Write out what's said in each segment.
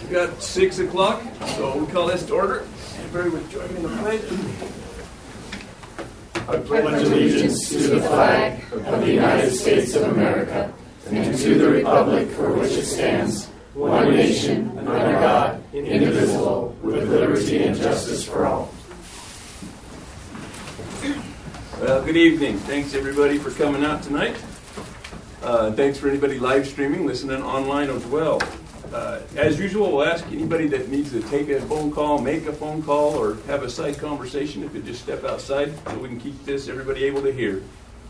We've got 6 o'clock, so we call this to order. Everybody would join me in the pledge. I pledge allegiance to the flag of the United States of America and to the republic for which it stands, one nation, under God, indivisible, with liberty and justice for all. Well, good evening. Thanks everybody for coming out tonight. Thanks for anybody live streaming, listening online as well. As usual, we'll ask anybody that needs to take a phone call, make a phone call, or have a side conversation if you just step outside so we can keep everybody able to hear.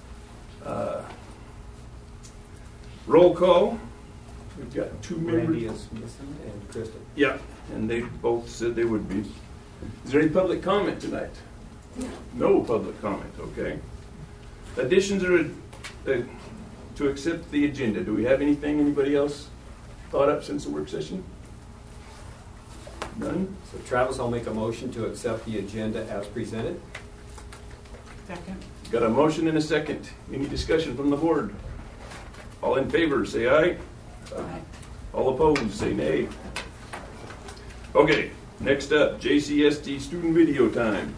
Roll call. We've got 2 members. Randy is missing and Kristen. Yeah, and they both said they would be. Is there any public comment tonight? No public comment, okay. Additions are to accept the agenda. Do we have anything anybody else thought up since the work session? None? So Travis, I'll make a motion to accept the agenda as presented. Second. Got a motion and a second. Any discussion from the board? All in favor, say aye. Aye. All opposed, say nay. Okay, next up, JCST student video time.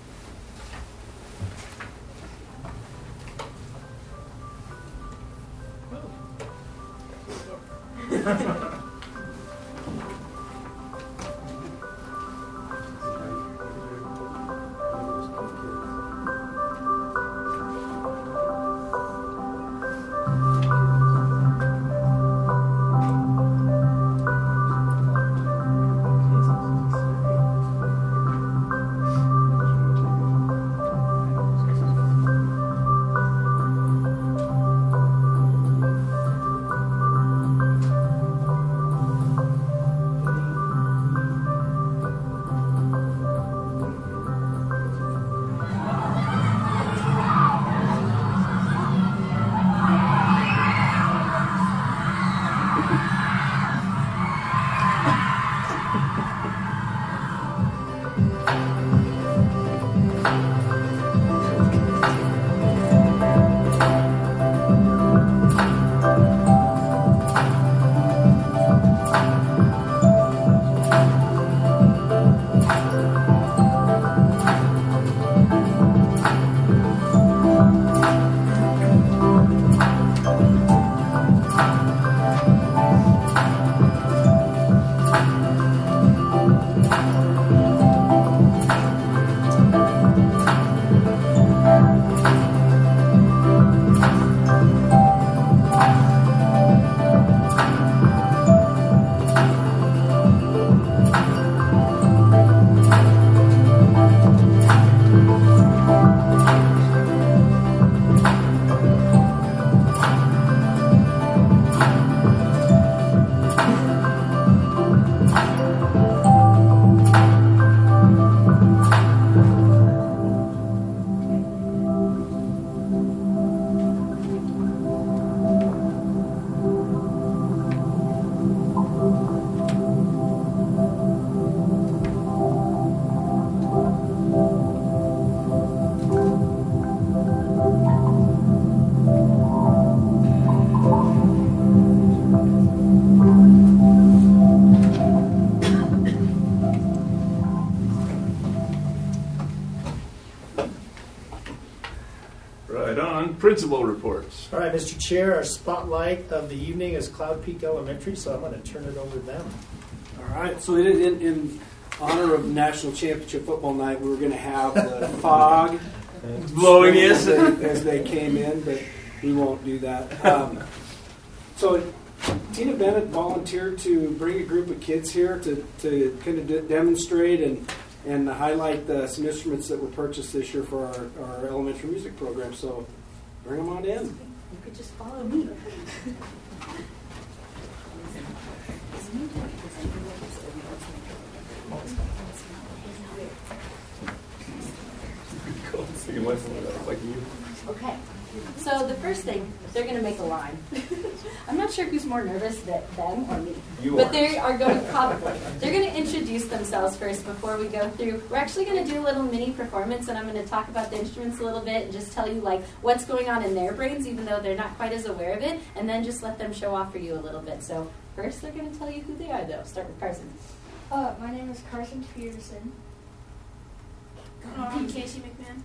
Principal reports. All right, Mr. Chair, our spotlight of the evening is Cloud Peak Elementary, so I'm going to turn it over to them. All right, so in honor of National Championship Football Night, we were going to have the fog blowing as they came in, but we won't do that. So Tina Bennett volunteered to bring a group of kids here to kind of demonstrate and highlight some instruments that were purchased this year for our elementary music program. So bring them on in. You could just follow me. Like you. Okay. So So the first thing, they're going to make a line. I'm not sure who's more nervous, them or me. But they are going they're going to introduce themselves first before we go through. We're actually going to do a little mini performance, and I'm going to talk about the instruments a little bit and just tell you like what's going on in their brains, even though they're not quite as aware of it, and then just let them show off for you a little bit. So first, they're going to tell you who they are, though. Start with Carson. My name is Carson Peterson. I'm Casey McMahon.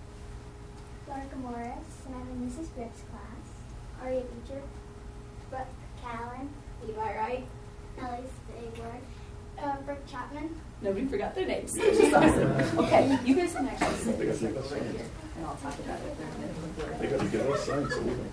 Larka Morris, and I'm in Mrs. Gripp's class. Aria Beecher. Brooke Callan. Levi Wright. Ellie Stagward. Brooke Chapman. Nobody forgot their names. Which is awesome. Okay, you guys can actually sit right here, and I'll talk about it. They got to get us signed so we can.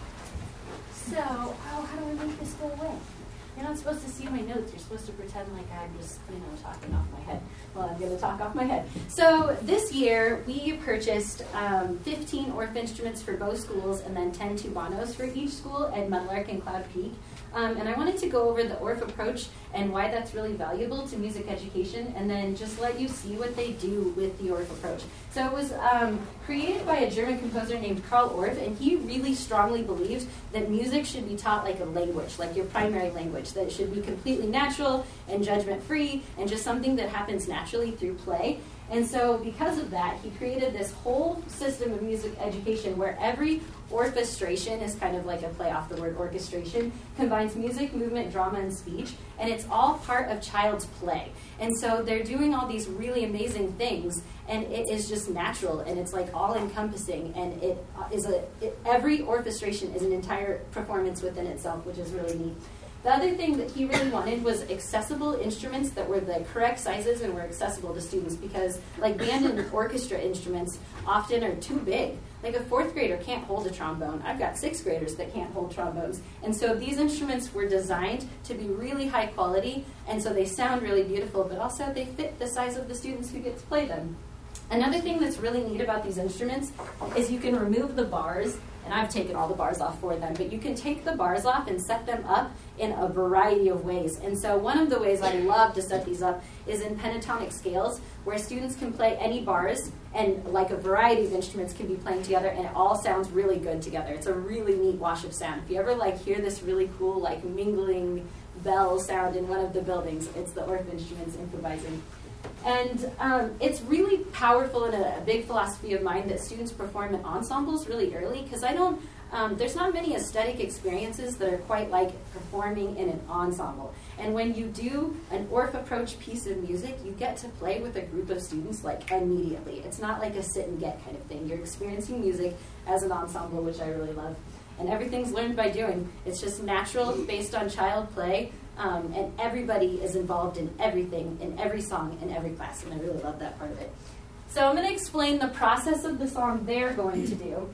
So, how do we make this go away? You're not supposed to see my notes. You're supposed to pretend like I'm just, talking off my head. Well, I'm going to talk off my head. So this year, we purchased 15 ORF instruments for both schools and then 10 tubanos for each school at Meadowlark and Cloud Peak. And I wanted to go over the ORF approach and why that's really valuable to music education, and then just let you see what they do with the ORF approach. So it was created by a German composer named Karl Orff, and he really strongly believed that music should be taught like a language, like your primary language, that it should be completely natural and judgment-free and just something that happens naturally through play. And so because of that, he created this whole system of music education where every orchestration is kind of like a play off the word orchestration, combines music, movement, drama, and speech, and it's all part of child's play. And so they're doing all these really amazing things, and it is just natural, and it's like all-encompassing, and every orchestration is an entire performance within itself, which is really neat. The other thing that he really wanted was accessible instruments that were the correct sizes and were accessible to students, because like band and orchestra instruments often are too big. Like a 4th grader can't hold a trombone. I've got 6th graders that can't hold trombones. And so these instruments were designed to be really high quality, and so they sound really beautiful, but also they fit the size of the students who get to play them. Another thing that's really neat about these instruments is you can remove the bars, and I've taken all the bars off for them, but you can take the bars off and set them up in a variety of ways. And so one of the ways I love to set these up is in pentatonic scales, where students can play any bars, and like a variety of instruments can be playing together, and it all sounds really good together. It's a really neat wash of sound. If you ever hear this really cool mingling bell sound in one of the buildings, it's the ORF instruments improvising. And it's really powerful and a big philosophy of mine that students perform in ensembles really early, because there's not many aesthetic experiences that are quite like performing in an ensemble. And when you do an ORF approach piece of music, you get to play with a group of students immediately. It's not like a sit and get kind of thing. You're experiencing music as an ensemble, which I really love. And everything's learned by doing. It's just natural, based on child play. And everybody is involved in everything, in every song, in every class, and I really love that part of it. So I'm going to explain the process of the song they're going to do.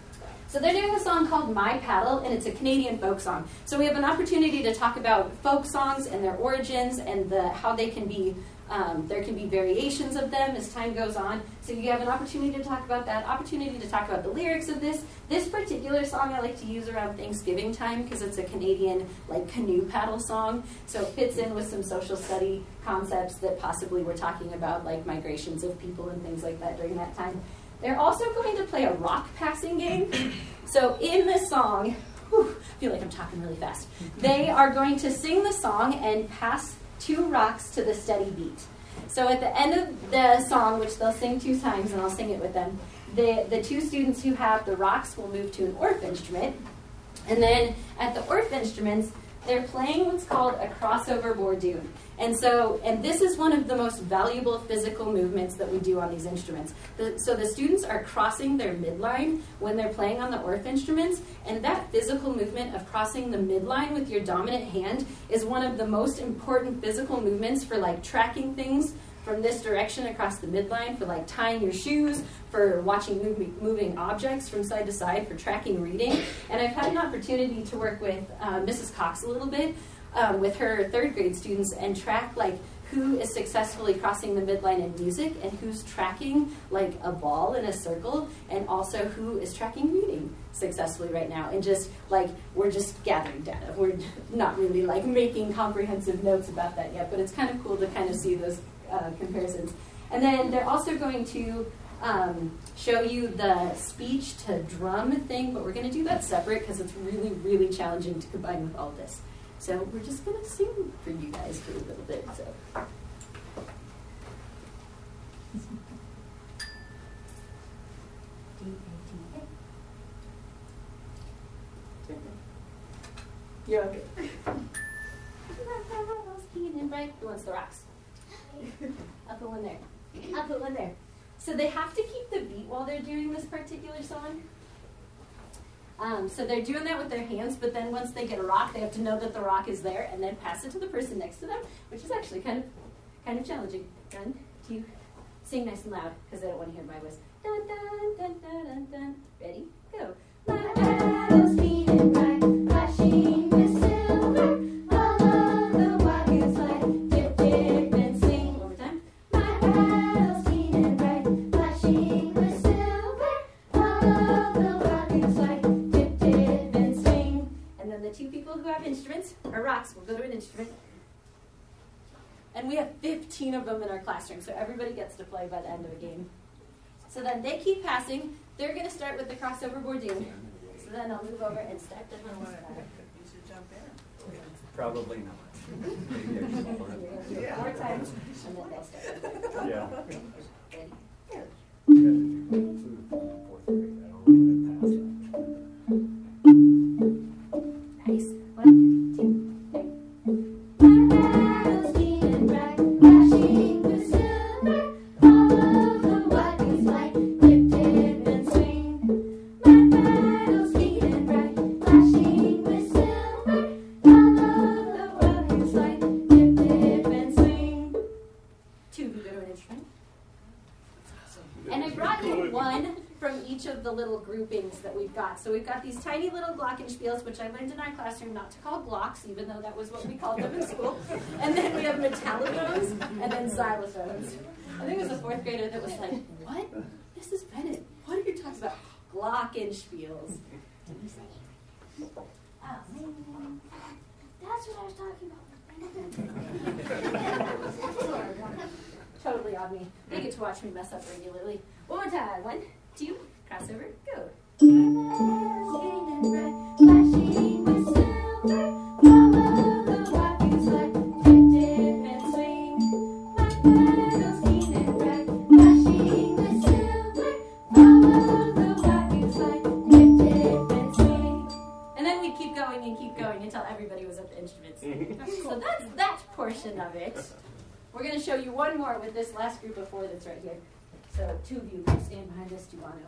So they're doing a song called My Paddle, and it's a Canadian folk song. So we have an opportunity to talk about folk songs and their origins and how they can be, there can be variations of them as time goes on. So you have an opportunity to talk about that, opportunity to talk about the lyrics of this. This particular song I like to use around Thanksgiving time because it's a Canadian canoe paddle song. So it fits in with some social study concepts that possibly we're talking about, like migrations of people and things like that during that time. They're also going to play a rock passing game. So in this song, I feel like I'm talking really fast. They are going to sing the song and pass 2 rocks to the steady beat. So at the end of the song, which they'll sing 2 times, and I'll sing it with them, the 2 students who have the rocks will move to an ORF instrument. And then at the ORF instruments, they're playing what's called a crossover bordoon. And this is one of the most valuable physical movements that we do on these instruments. So the students are crossing their midline when they're playing on the ORF instruments, and that physical movement of crossing the midline with your dominant hand is one of the most important physical movements for tracking things from this direction across the midline, for tying your shoes, for watching moving objects from side to side, for tracking reading. And I've had an opportunity to work with Mrs. Cox a little bit with her 3rd grade students and track who is successfully crossing the midline in music and who's tracking a ball in a circle, and also who is tracking reading successfully right now. And just we're just gathering data. We're not really making comprehensive notes about that yet, but it's kind of cool to kind of see those comparisons. And then they're also going to show you the speech to drum thing, but we're going to do that separate because it's really, really challenging to combine with all of this. So we're just going to sing for you guys for a little bit. So. You're okay. Who wants the rocks? I'll put one there. I'll put one there. So they have to keep the beat while they're doing this particular song. So they're doing that with their hands, but then once they get a rock, they have to know that the rock is there and then pass it to the person next to them, which is actually kind of challenging. 1, 2, sing nice and loud because they don't want to hear my voice. Dun, dun, dun, dun, dun, dun. Ready? Go. My battle's beating bright, flashing with silver. All of the wagons like dip, dip, and sing. One more time. My battle's beating bright, flashing with silver. All of the wagons like dip, dip, and sing. And then the 2 people who have instruments, or rocks, will go to an instrument. And we have 15 of them in our classroom, so everybody gets to play by the end of the game. So then they keep passing. They're going to start with the crossover bourdoon. So then I'll move over and start the drums. You should jump in. Probably not. Maybe I should hold it. Yeah. 4 times, and then they'll start. Yeah. Ready? Go. Nice. 1, 2, 3. My battle's beating bright, flashing with silver. All of the wagons like dip, dip, and swing. My battle's beating bright, flashing with silver. All of the wagons like dip, dip, and swing. 2 who go to an instrument. And I brought you one from each of the little groupings that we've got. So we've got these tiny little glockenspiels, which I learned in our classroom not to call glocks, even though that was what we called them in school. And then we have metallophones and then xylophones. I think it was a 4th grader that was like, "What? Mrs. Bennett, what are you talking about? Glockenspiels." And we say, "Oh, man, that's what I was talking about." Totally on me. They get to watch me mess up regularly. One more time. 1, 2, crossover, go. My battle's beating bright, flashing with silver. All of the wagons like dip, dip, and swing. My battle's beating bright, flashing with silver. All of the wagons like dip, dip, and swing. And then we keep going until everybody was at the instruments. So that's that portion of it. We're going to show you one more with this last group of 4 that's right here. So 2 of you can stand behind this Tubano.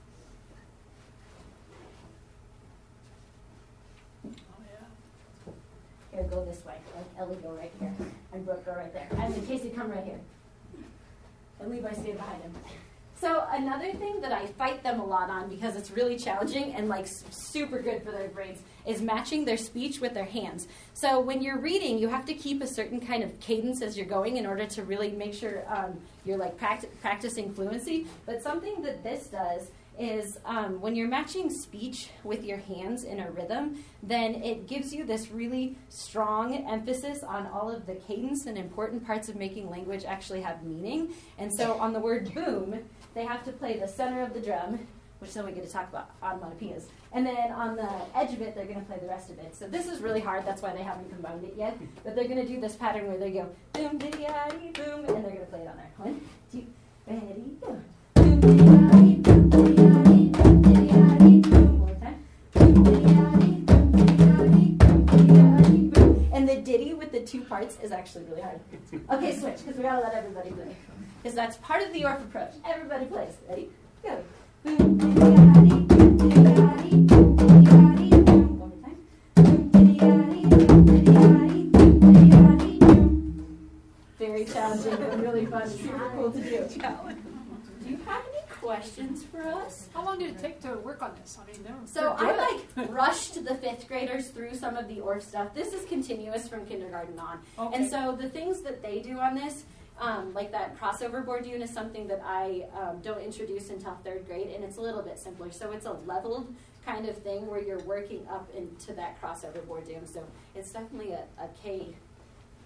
Here, go this way. Let Ellie go right here. And Brooke go right there. And then Casey, come right here. And Levi, stand behind him. So another thing that I fight them a lot on because it's really challenging and like super good for their brains is matching their speech with their hands. So when you're reading, you have to keep a certain kind of cadence as you're going in order to really make sure you're like practicing fluency. But something that this does is when you're matching speech with your hands in a rhythm, then it gives you this really strong emphasis on all of the cadence and important parts of making language actually have meaning. And so on the word boom, they have to play the center of the drum, which then we get to talk about onomatopoeias. And then on the edge of it, they're going to play the rest of it. So this is really hard. That's why they haven't combined it yet. But they're going to do this pattern where they go boom, diddy-yaddy, boom, and they're going to play it on there. 1, 2, ready, go. Boom, diddy-yaddy, boom, diddy-yaddy, boom, diddy-yaddy, boom. One more time. Boom, diddy-yaddy, boom, diddy-yaddy, boom, diddy-yaddy, boom. And the ditty with the 2 parts is actually really hard. Okay, switch, because we got to let everybody play. Because that's part of the Orff approach. Everybody plays. Ready? Go. Boom, diddy-yaddy, boom, diddy-yaddy, boom, diddy-yaddy, boom. One more time. Boom, diddy-yaddy, boom, diddy-yaddy, boom, diddy-yaddy, boom. Very challenging and really fun. Super cool to do. Do you have any questions for us? How long did it take to work on this? I mean, So I rushed the 5th graders through some of the Orff stuff. This is continuous from kindergarten on. Okay. And so the things that they do on this, like that crossover bourdoon is something that I don't introduce until 3rd grade, and it's a little bit simpler. So it's a leveled kind of thing where you're working up into that crossover bourdoon. So it's definitely a K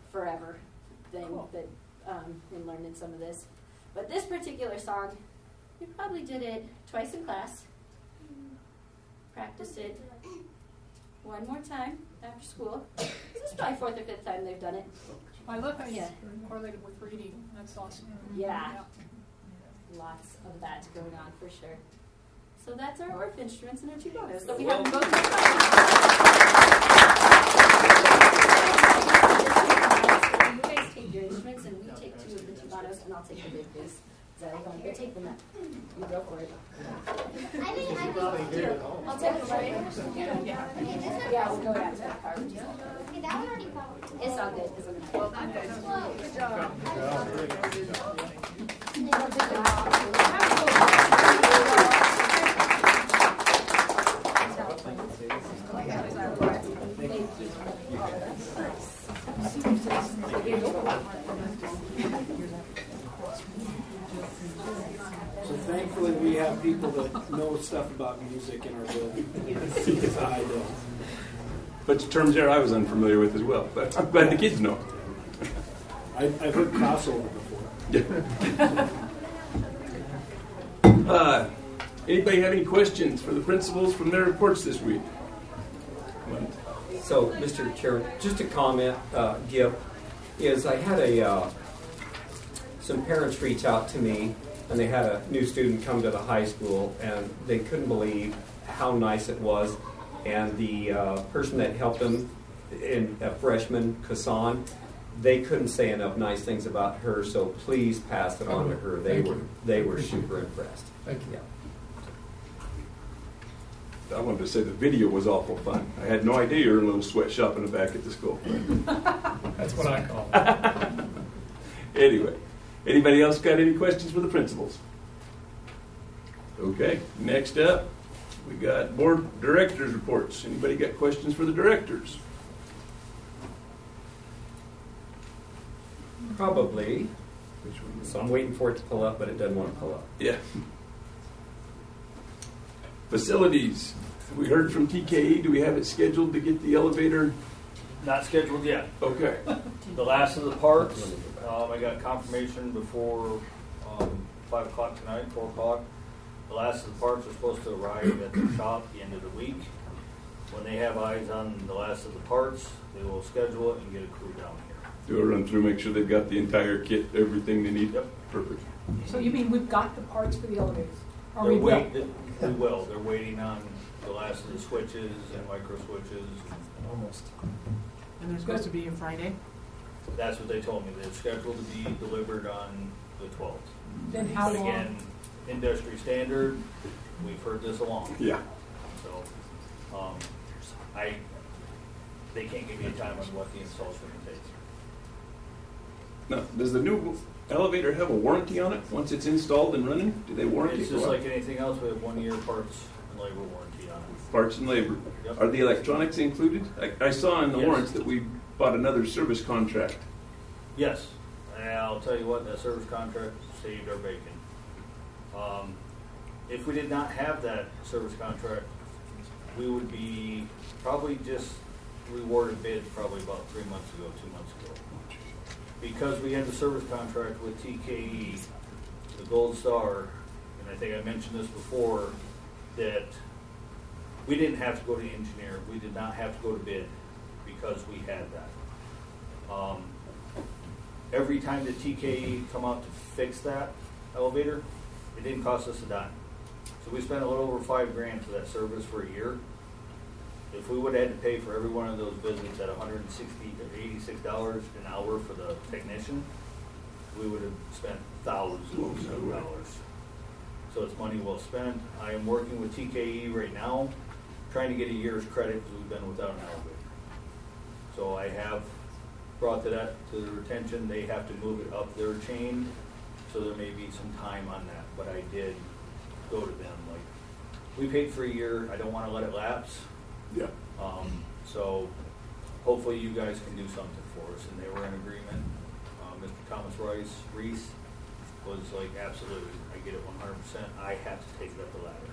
forever thing that in learning some of this. But this particular song You probably did it twice in class. Practice it one more time after school. This is probably 4th or 5th time they've done it. I love how you Yeah. correlated with reading. That's awesome. Yeah. Lots of that going on for sure. So that's our ORF instruments and our tubanos. So we have them both. You guys take your instruments and we take 2 of the tubanos and I'll take the big bass. Is that okay? Go take them up. You go for it. I'll take it right. Yeah, we'll go after that car. Okay, that one already found. It's all good. It's all good. Well done, guys. Good job. So thankfully, we have people that know stuff about music in our building. Because I don't. But the terms there I was unfamiliar with as well. But I'm glad the kids know. I've heard crossover before. Anybody have any questions for the principals from their reports this week? So, Mr. Chair, just a comment, Gip, is I had some parents reach out to me, and they had a new student come to the high school, and they couldn't believe how nice it was. And the person that helped them, a freshman, Kasan, they couldn't say enough nice things about her. So please pass it on to her. They were super impressed. Thank you. Yeah. I wanted to say the video was awful fun. I had no idea you were in a little sweatshop in the back at the school. That's what I call it. Anyway, anybody else got any questions for the principals? Okay, next up, we got board directors reports. Anybody got questions for the directors? Probably. Which one? So I'm waiting for it to pull up, but it doesn't want to pull up. Yeah. Facilities. We heard from TKE. Do we have it scheduled to get the elevator? Not scheduled yet. Okay. The last of the parts, I got confirmation before 5 o'clock tonight, 4 o'clock. The last of the parts are supposed to arrive at the shop at the end of the week. When they have eyes on the last of the parts, they will schedule it and get a crew down here. Do a run through, make sure they've got the entire kit, everything they need? Yep. Perfect. So you mean we've got the parts for the elevators? Or They're we will? we will. They're waiting on the last of the switches and micro switches. Almost. And they're supposed to be on Friday? That's what they told me. They're scheduled to be delivered on the 12th. Then how But long? again, industry standard, we've heard this along. Yeah. So, they can't give me a time on what the install's going to take. Now, does the new elevator have a warranty on it once it's installed and running? Do they warranty It's it? just like anything else. We have 1 year parts and labor warranty on it. Parts and labor. Yep. Are the electronics included? I saw in the Yes. warrants that we bought another service contract. Yes, and I'll tell you what, that service contract saved our bacon. If we did not have that service contract, we would be probably just rewarded bid probably about 3 months ago, 2 months ago. Because we had the service contract with TKE, the Gold Star, and I think I mentioned this before, that we didn't have to go to engineer. We did not have to go to bid because we had that. Every time that TKE come out to fix that elevator, it didn't cost us a dime. So we spent a little over $5,000 for that service for a year. If we would have had to pay for every one of those visits at $160 to $86 an hour for the technician, we would have spent thousands of dollars. So it's money well spent. I am working with TKE right now, trying to get a year's credit because we've been without an elevator. So I have brought that to their attention. They have to move it up their chain, so there may be some time on that. But I did go to them. Like, we paid for a year. I don't want to let it lapse. Yeah. So hopefully you guys can do something for us. And they were in agreement. Mr. Thomas Reese was like, absolutely, I get it 100%. I have to take it up the ladder.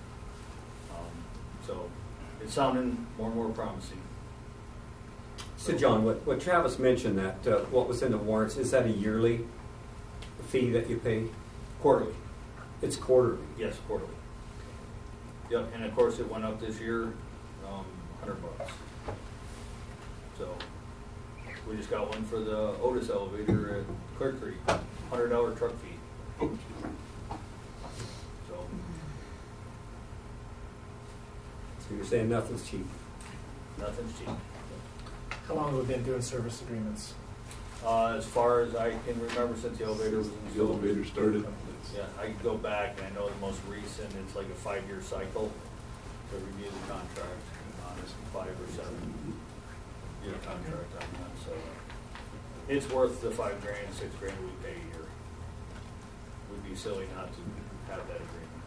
So it's sounding more and more promising. So, John, what Travis mentioned, that what was in the warrants, is that a yearly fee that you pay? Quarterly. It's quarterly. Yes, quarterly. Yep, and of course it went up this year, $100. So we just got one for the Otis elevator at Clear Creek, $100 truck fee. So you're saying nothing's cheap. nothing's cheap. How long have we been doing service agreements? As far as I can remember, since the elevator was The installed. elevator started. Yeah, I can go back and I know the most recent, it's like a 5-year cycle to review the contract. It's 5 or 7 year contract on that, so it's worth the $5,000, $6,000 we pay a year. Would be silly not to have that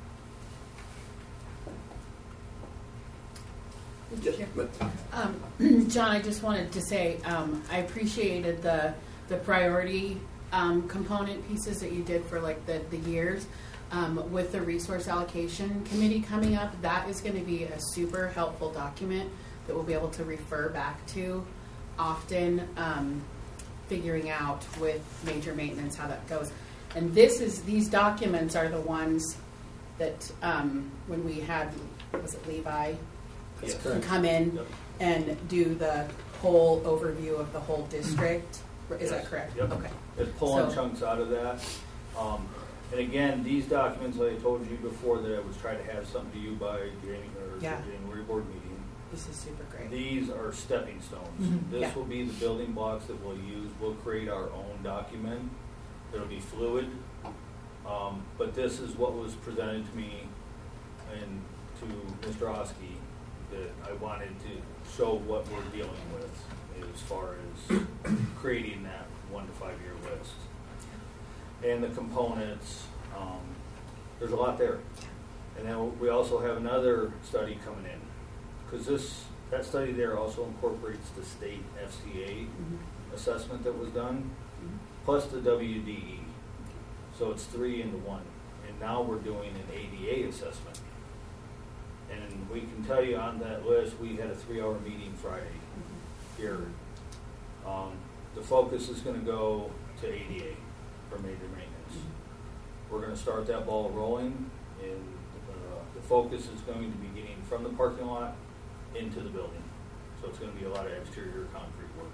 agreement. John, I just wanted to say I appreciated the priority component pieces that you did for like the years. With the resource allocation committee coming up, that is going to be a super helpful document that we'll be able to refer back to often, figuring out with major maintenance how that goes. And these documents are the ones that when we had, was it Levi? Yes. Come in Yep. and do the whole overview of the whole district. Is that Yes. correct? Yep. Okay. It's pulling So- chunks out of that. And again, these documents, I told you before that I was trying to have something to you by Yeah. January board meeting. This is super great. These are stepping stones. Mhm. This Yeah. will be the building blocks that we'll use. We'll create our own document. It'll be fluid. But this is what was presented to me and to Mr. Oski that I wanted to show what we're dealing with as far as creating that 1 to 5 year list. And the components, there's a lot there. And then we also have another study coming in. Because that study there also incorporates the state FCA assessment that was done, plus the WDE. So it's 3 into 1. And now we're doing an ADA assessment. And we can tell you on that list, we had a 3-hour meeting Friday here. The focus is going to go to ADA for major maintenance. We're going to start that ball rolling, and the focus is going to be getting from the parking lot into the building. So it's going to be a lot of exterior concrete work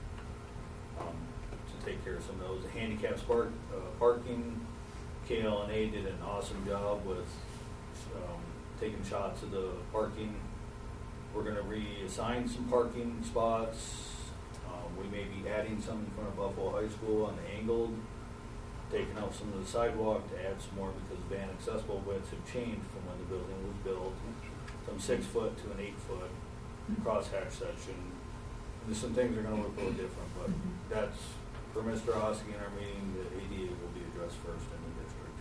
to take care of some of those. The handicap parking, KLNA did an awesome job with taking shots of the parking. We're going to reassign some parking spots. We may be adding some in front of Buffalo High School on the angled, taking out some of the sidewalk to add some more because van accessible widths have changed from when the building was built, from 6 foot to an 8 foot crosshatch section. And there's some things that are going to look a little different, but that's for Mr. Oski in our meeting. The ADA will be addressed first in the district.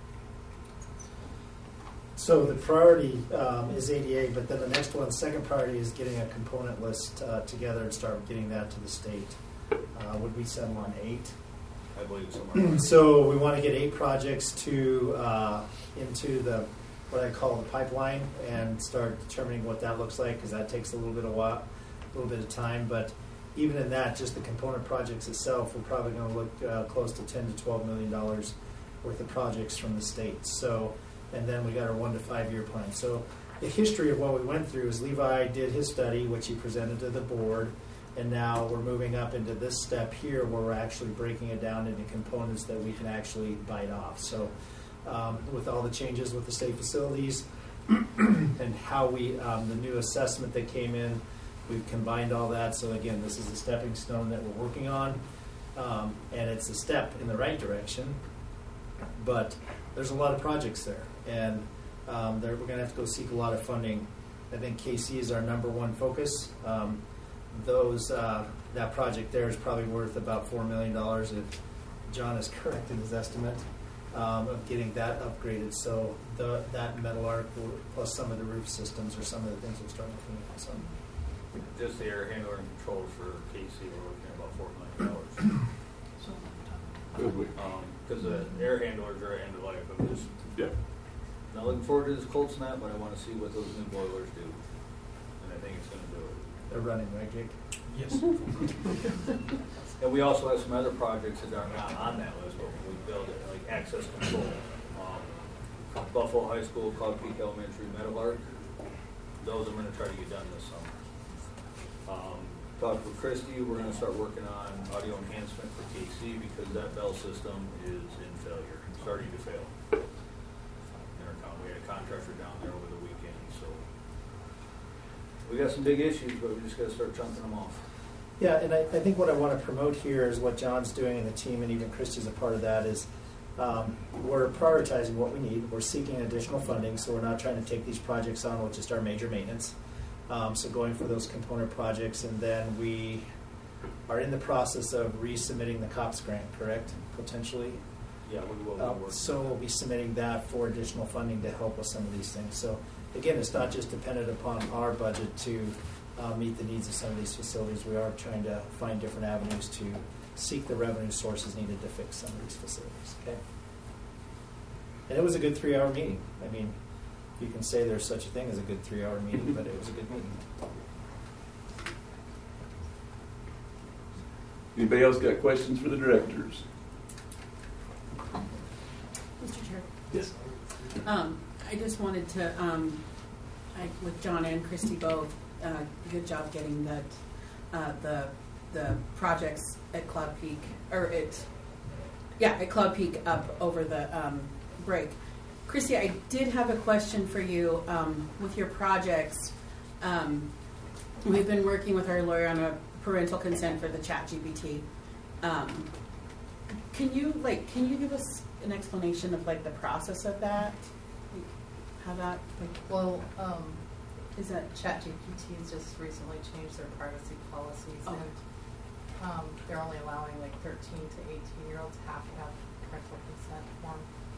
So the priority is ADA, but then the next one, second priority is getting a component list together and start getting that to the state. Would we settle on 8? I believe somewhere. So we want to get 8 projects to into the what I call the pipeline and start determining what that looks like, because that takes a little bit of time. But even in that, just the component projects itself, we're probably going to look close to $10 to $12 million worth of projects from the state. So, and then we got our 1 to 5 year plan. So the history of what we went through is Levi did his study, which he presented to the board. And now we're moving up into this step here where we're actually breaking it down into components that we can actually bite off. So with all the changes with the state facilities and how we, the new assessment that came in, we've combined all that. So again, this is a stepping stone that we're working on. And it's a step in the right direction. But there's a lot of projects there. And we're going to have to go seek a lot of funding. I think KC is our #1 focus. That project there is probably worth about $4 million if John is correct in his estimate of getting that upgraded. So that metal arc plus some of the roof systems are some of the things we're starting looking at. So Just the air handler and controls for KC, we're looking at about $4 million. Good week. Because the air handlers are end of life. I'm just Yeah. not looking forward to this cold snap, but I want to see what those new boilers do. And I think it's going to do it. they're running, right, Jake? Yes. And we also have some other projects that are not on that list, but we build it, like access control. Buffalo High School, Cloud Peak Elementary, Meadowlark. Those I'm going to try to get done this summer. Talked with Christy, we're going to start working on audio enhancement for KC because that bell system is in failure, starting to fail. We had a contractor down there over the weekend, so we got some big issues, but we just got to start chunking them off. Yeah, and I think what I want to promote here is what John's doing and the team, and even Christy's a part of that, is we're prioritizing what we need. We're seeking additional funding, so we're not trying to take these projects on with just our major maintenance. So going for those component projects, and then we are in the process of resubmitting the COPS grant, correct? Potentially? Yeah, we will be working. So we'll be submitting that for additional funding to help with some of these things. So again, it's not just dependent upon our budget to meet the needs of some of these facilities. We are trying to find different avenues to seek the revenue sources needed to fix some of these facilities. Okay. And it was a good 3-hour meeting. I mean, you can say there's such a thing as a good 3-hour meeting, but it was a good meeting. Anybody else got questions for the directors? Mr. Chair. Yes. I just wanted to, with John and Christy both, good job getting the projects at Cloud Peak, at Cloud Peak up over the break. Christy, I did have a question for you with your projects. We've been working with our lawyer on a parental consent for the ChatGPT. Can you give us an explanation of the process of that? How that is that ChatGPT has just recently changed their privacy policies, and they're only allowing 13 to 18-year-olds have to have parental consent form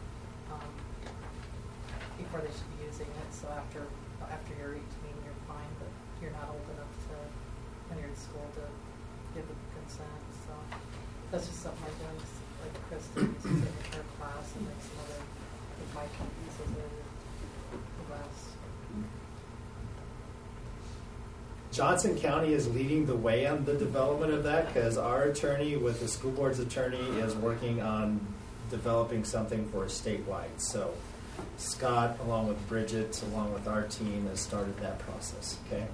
before they should be using it. So after you're 18, you're fine, but you're not old enough to, when you're in school, to give the consent. So that's just something we're doing. Like Kristen uses it in her class, and like some other, my company uses it the rest. Johnson County is leading the way on the development of that because our attorney with the school board's attorney is working on developing something for a statewide. So Scott, along with Bridget, along with our team, has started that process. Okay.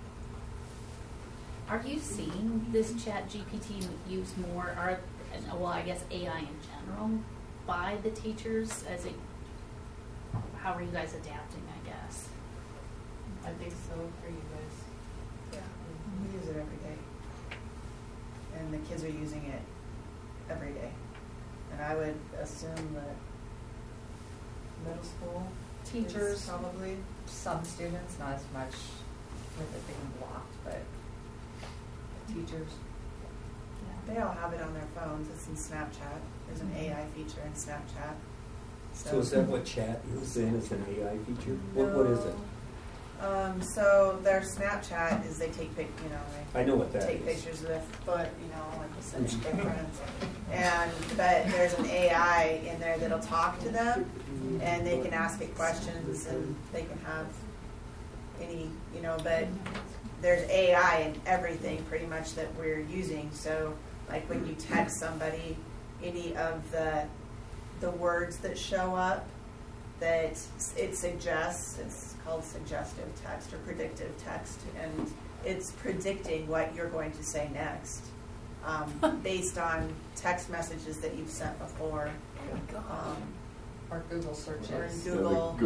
Are you seeing this ChatGPT used more, I guess AI in general, by the teachers? How are you guys adapting, I guess? I think so for you guys. Yeah, we use it every day. And the kids are using it every day. And I would assume that middle school teachers, probably some students, not as much with it being blocked, but teachers, they all have it on their phones. It's in Snapchat. There's an AI feature in Snapchat. So is that what chat is then? Is an AI feature? What is it? So their Snapchat is they take I know what that take is. pictures of their foot, like you said, with their friends. But there's an AI in there that'll talk to them, and they can ask it questions, and they can have any, but there's AI in everything pretty much that we're using. So like when you text somebody, any of the words that show up that it suggests, it's called suggestive text or predictive text, and it's predicting what you're going to say next based on text messages that you've sent before. Or Google searches. Or in Google.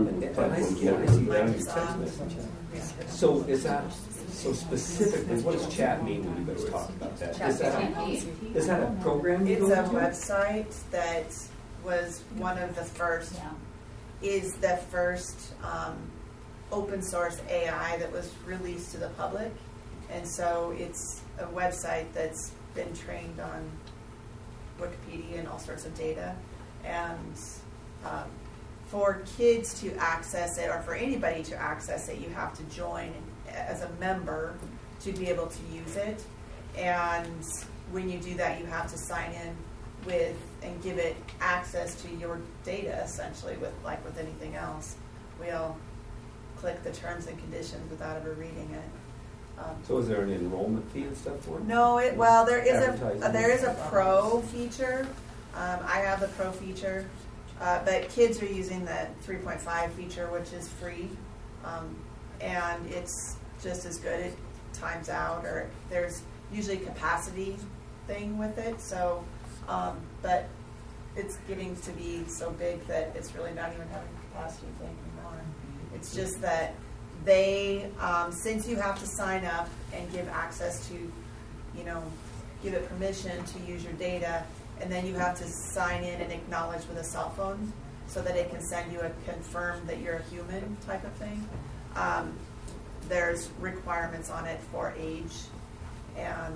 Microsoft. So is that, so specifically, what does chat mean when you guys talk about that? Is that a program you It's go a to? website that was one of the first, is the first open source AI that was released to the public. And so it's a website that's been trained on Wikipedia and all sorts of data. And for kids to access it, or for anybody to access it, you have to join as a member to be able to use it. And when you do that, you have to sign in with and give it access to your data, essentially, with anything else. We'll click the terms and conditions without ever reading it. So is there an enrollment fee and stuff for it? No, there is a pro feature. I have the pro feature. But kids are using the 3.5 feature, which is free, and it's just as good. It times out, or there's usually a capacity thing with it. So, but it's getting to be so big that it's really not even having a capacity thing anymore. It's just that they, since you have to sign up and give access to, give it permission to use your data, and then you have to sign in and acknowledge with a cell phone so that it can send you a confirm that you're a human type of thing. There's requirements on it for age, and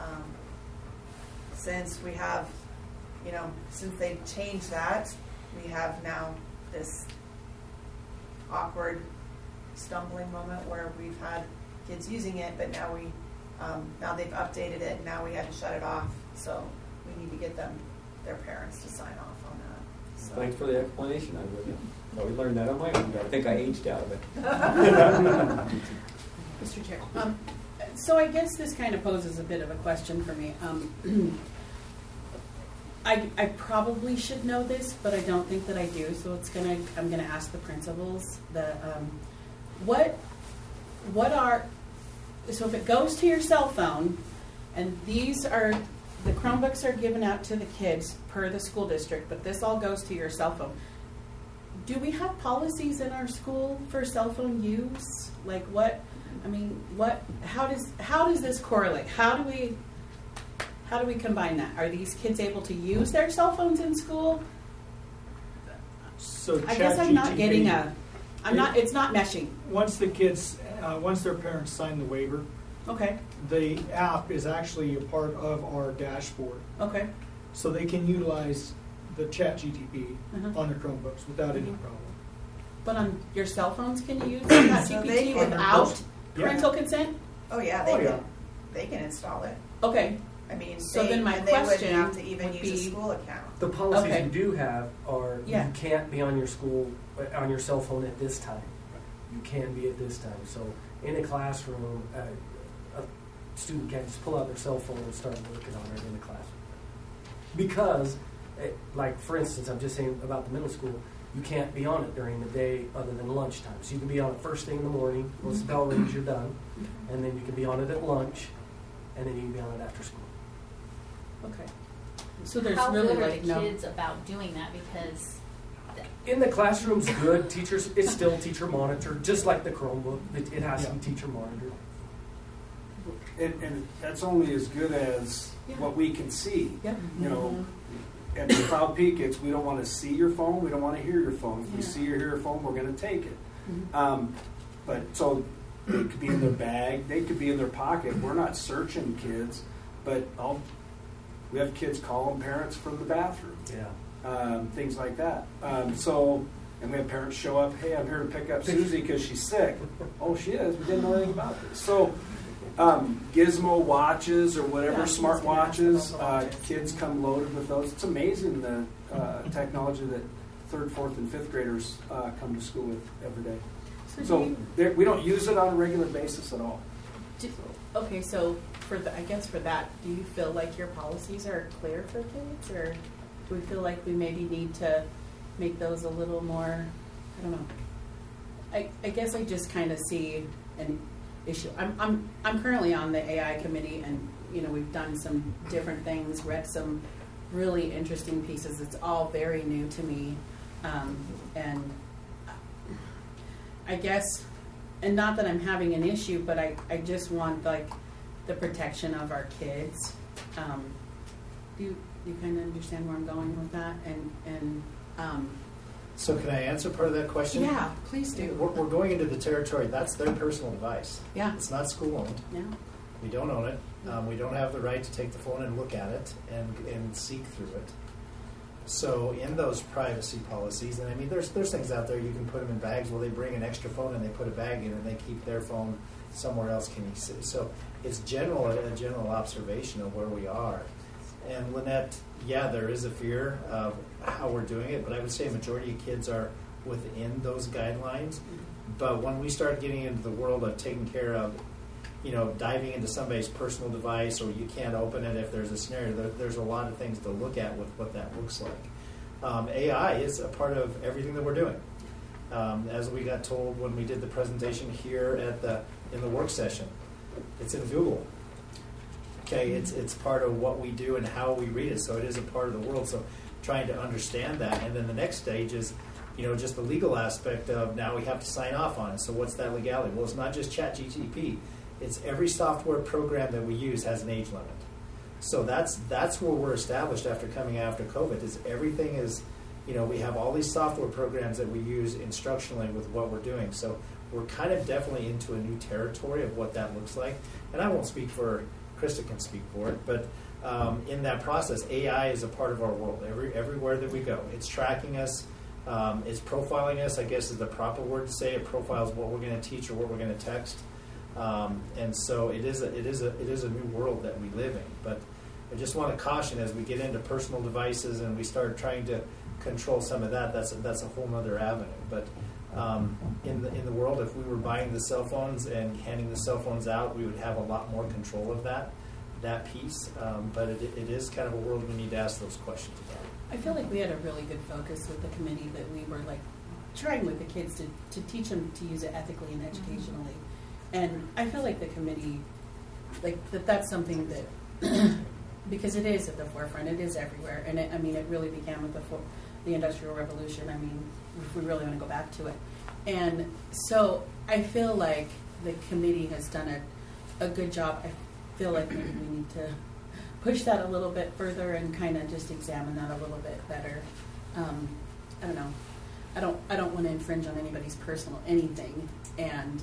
since we have, since they've changed that, we have now this awkward stumbling moment where we've had kids using it, but now now they've updated it, and now we had to shut it off. So we need to get their parents to sign off on that. So. Thanks for the explanation. I probably learned that on my own. I think I aged out of it. Mr. Chair. So I guess this kind of poses a bit of a question for me. I probably should know this, but I don't think that I do. So I'm gonna ask the principals. So if it goes to your cell phone, and the Chromebooks are given out to the kids per the school district, but this all goes to your cell phone. Do we have policies in our school for cell phone use? Like how does this correlate? How do we combine that? Are these kids able to use their cell phones in school? So I guess I'm not getting it's not meshing. Once the kids, once their parents sign the waiver, okay, the app is actually a part of our dashboard. Okay. So they can utilize the ChatGPT on their Chromebooks without any problem. But on your cell phones, can you use ChatGPT without parental consent? Oh yeah, they can install it. Okay. I mean, so then my question they wouldn't have to even would use a school account. The policies we do have are you can't be on your cell phone at this time. You can be at this time. So in a classroom, a student can't just pull out their cell phone and start working on it in the classroom. Because, like for instance, I'm just saying about the middle school, you can't be on it during the day other than lunchtime. So you can be on it first thing in the morning, once the bell rings, you're done. And then you can be on it at lunch, and then you can be on it after school. Okay. So there's How really good are like the kids about doing that? Because in the classroom's good. Teachers, it's still teacher monitored, just like the Chromebook. It has to be teacher monitored. And that's only as good as what we can see. Yep. At the Cloud Peak, we don't want to see your phone. We don't want to hear your phone. If we see or hear your phone, we're going to take it. But so they could be in their bag. They could be in their pocket. We're not searching kids, but we have kids calling parents from the bathroom. Things like that. And we have parents show up, hey, I'm here to pick up Susie because she's sick. Oh, she is? We didn't know anything about this. So Gizmo watches or whatever, smart watches, kids come loaded with those. It's amazing the technology that 3rd, 4th, and 5th graders come to school with every day. So we don't use it on a regular basis at all. Okay, so for that, do you feel like your policies are clear for kids, or do we feel like we maybe need to make those a little more? I don't know. I guess I just kind of see an issue. I'm currently on the AI committee, and we've done some different things, read some really interesting pieces. It's all very new to me, and I guess, and not that I'm having an issue, but I just want the protection of our kids. Do you kind of understand where I'm going with that? So can I answer part of that question? Yeah, please do. We're going into the territory. That's their personal device. Yeah. It's not school owned. Yeah. We don't own it. We don't have the right to take the phone and look at it and seek through it. So in those privacy policies, and I mean, there's things out there, you can put them in bags. Well, they bring an extra phone and they put a bag in and they keep their phone somewhere else. Can you see? So it's a general observation of where we are. And Lynette, there is a fear of how we're doing it, but I would say a majority of kids are within those guidelines. But when we start getting into the world of taking care of, diving into somebody's personal device, or you can't open it if there's a scenario, there's a lot of things to look at with what that looks like. AI is a part of everything that we're doing. As we got told when we did the presentation here in the work session, it's in Google. Okay, it's part of what we do and how we read it, so it is a part of the world. So trying to understand that, and then the next stage is, just the legal aspect of now we have to sign off on it. So what's that legality? Well, it's not just ChatGPT. It's every software program that we use has an age limit. So that's where we're established after coming after COVID. Is everything is, we have all these software programs that we use instructionally with what we're doing. So we're kind of definitely into a new territory of what that looks like. And I won't speak for Krista can speak for it, but in that process, AI is a part of our world. Everywhere that we go, it's tracking us, it's profiling us. I guess is the proper word to say. It profiles what we're going to teach or what we're going to text, and so it is a new world that we live in. But I just want to caution as we get into personal devices and we start trying to control some of that. That's a whole other avenue. But in the world, if we were buying the cell phones and handing the cell phones out, we would have a lot more control of that piece. But it is kind of a world we need to ask those questions about. I feel like we had a really good focus with the committee that we were like trying with the kids to teach them to use it ethically and educationally. And I feel like the committee, like that's something that, because it is at the forefront, it is everywhere. And it really began with the Industrial Revolution. I mean, if we really want to go back to it. And so I feel like the committee has done a good job. I feel like maybe we need to push that a little bit further and kind of just examine that a little bit better. I don't know. I don't want to infringe on anybody's personal anything, and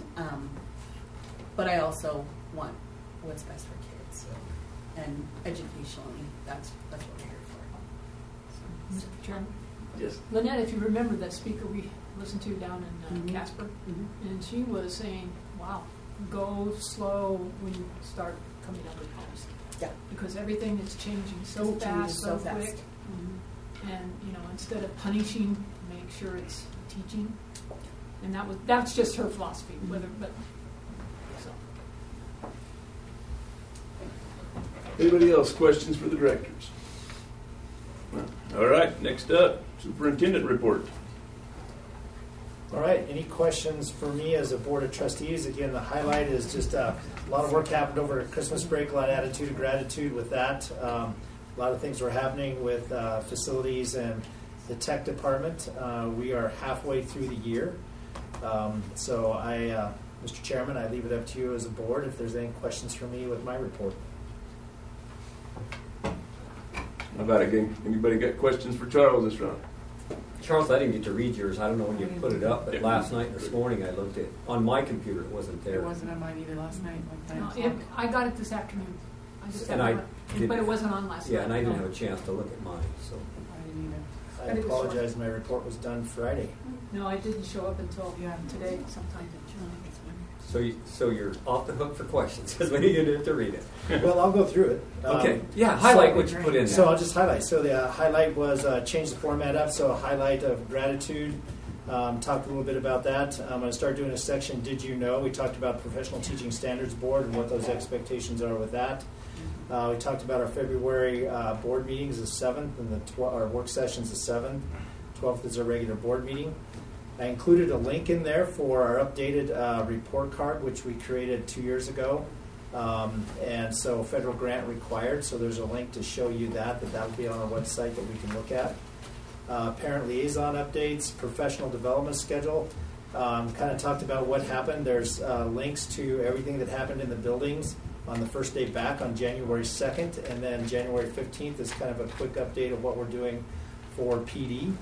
but I also want what's best for kids, and educationally, that's what we're here for. Mr. Chairman? Yes. Lynette, if you remember that speaker we listened to down in Casper, Mm-hmm. and she was saying, wow, go slow when you start coming up with policy. Yeah. Because everything is changing so fast, so quick. Mm-hmm. And, instead of punishing, make sure it's teaching. And that's just her philosophy, so. Anybody else? Questions for the directors? No. All right, next up, superintendent report. All right, any questions for me as a board of trustees? Again, the highlight is just a lot of work happened over Christmas break, a lot of attitude and gratitude with that. A lot of things were happening with facilities and the tech department. We are halfway through the year. So Mr. Chairman, I leave it up to you as a board if there's any questions for me with my report. How about it, gang? Anybody got questions for Charles this round? Charles, I didn't get to read yours. I don't know when you put it up, but last night and this morning I looked at on my computer. It wasn't there. It wasn't on mine either last night. I got it this afternoon. But it wasn't on last night. Yeah, and I didn't have a chance to look at mine. So I didn't either. I apologize, my report was done Friday. No, I didn't show up until today sometime. So you're off the hook for questions because we need to read it. Well, I'll go through it. Okay. Highlight what you put in there. So I'll just highlight. So the highlight was change the format up. So a highlight of gratitude. Talked a little bit about that. I'm going to start doing a section, Did You Know? We talked about Professional Teaching Standards Board and what those expectations are with that. We talked about our February board meetings, the 7th, and our work sessions, the 7th. 12th is our regular board meeting. I included a link in there for our updated report card, which we created 2 years ago. And so federal grant required, so there's a link to show you that will be on our website that we can look at. Parent liaison updates, professional development schedule. Kind of talked about what happened. There's links to everything that happened in the buildings on the first day back on January 2nd, and then January 15th is kind of a quick update of what we're doing for PD.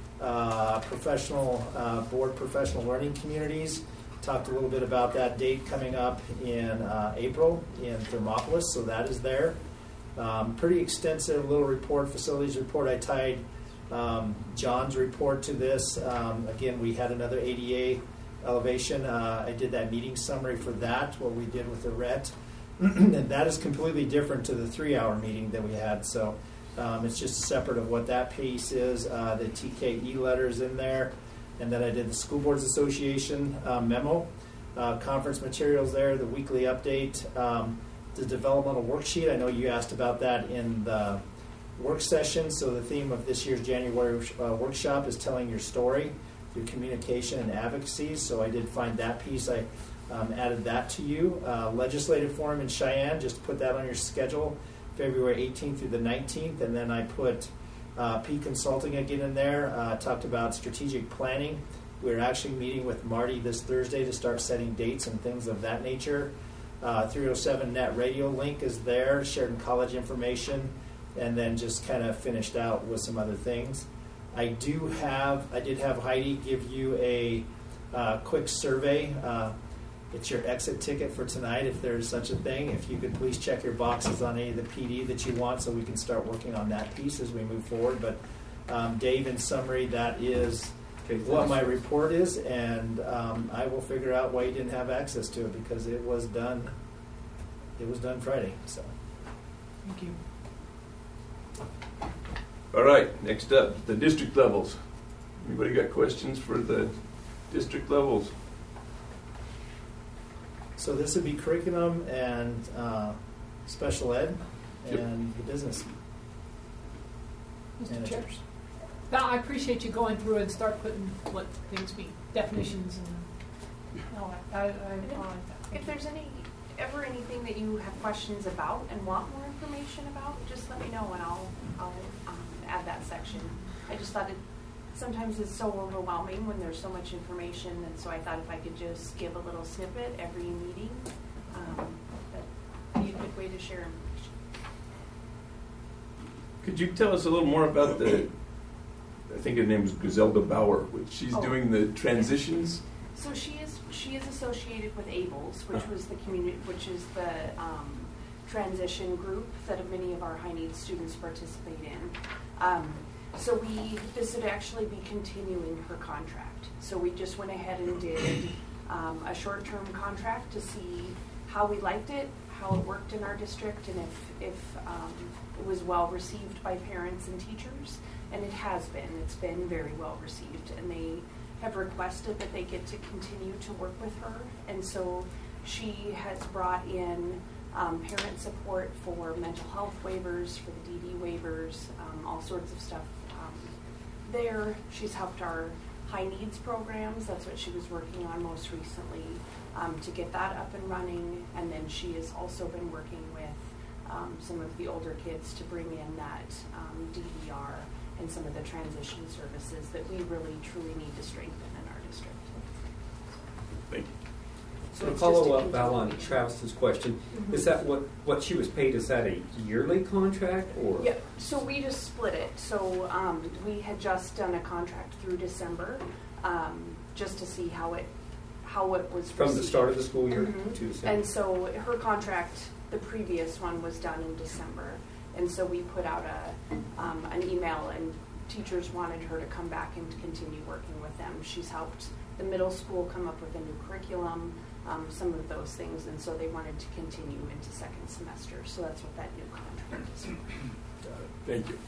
Board professional learning communities. Talked a little bit about that date coming up in April in Thermopolis, so that is there. Pretty extensive little report, facilities report. I tied John's report to this. Again, we had another ADA elevation. I did that meeting summary for that, what we did with the RET. And that is completely different to the 3-hour meeting that we had. So it's just separate of what that piece is. The TKE letters in there. And then I did the School Boards Association memo. Conference materials there, the weekly update. The developmental worksheet. I know you asked about that in the work session. So the theme of this year's January workshop is telling your story through communication and advocacy. So I did find that piece. I added that to you. Legislative Forum in Cheyenne, just put that on your schedule, February 18th through the 19th. And then I put P Consulting again in there, talked about strategic planning. We're actually meeting with Marty this Thursday to start setting dates and things of that nature. 307 Net Radio link is there, Sheridan College information, and then just kind of finished out with some other things. I did have Heidi give you a quick survey. It's your exit ticket for tonight, if there's such a thing. If you could please check your boxes on any of the PD that you want so we can start working on that piece as we move forward. But Dave, in summary, that is what my report is, and I will figure out why you didn't have access to it, because it was done Friday. So Thank you. All right, next up, the district levels. Anybody got questions for the district levels? So this would be curriculum and special ed Yep. and the business Mr. managers. Chair. Now, I appreciate you going through and start putting what things mean, definitions and. No, I like that. If there's ever anything that you have questions about and want more information about, just let me know and I'll add that section. I just thought sometimes it's so overwhelming when there's so much information, and so I thought if I could just give a little snippet every meeting, that'd be a good way to share information. Could you tell us a little more about I think her name is Griselda Bauer, which she's doing the transitions? So she is associated with ABLES, which is the transition group that many of our high needs students participate in. So this would actually be continuing her contract. So we just went ahead and did a short-term contract to see how we liked it, how it worked in our district, and if it was well received by parents and teachers. And it has been. It's been very well received, and they have requested that they get to continue to work with her. And so she has brought in parent support for mental health waivers, for the DD waivers, all sorts of stuff there. She's helped our high needs programs. That's what she was working on most recently to get that up and running. And then she has also been working with some of the older kids to bring in that DDR and some of the transition services that we really truly need to strengthen in our district. Thank you. So to follow up, Val, on Travis's question, is that what she was paid? Is that a yearly contract or? Yeah. So we just split it. So we had just done a contract through December, just to see how it was From received. the start of the school year to December. And so her contract, the previous one, was done in December. And so we put out an email, and teachers wanted her to come back and to continue working with them. She's helped the middle school come up with a new curriculum, some of those things, and so they wanted to continue into second semester. So that's what that new contract is for. Got it. Thank you.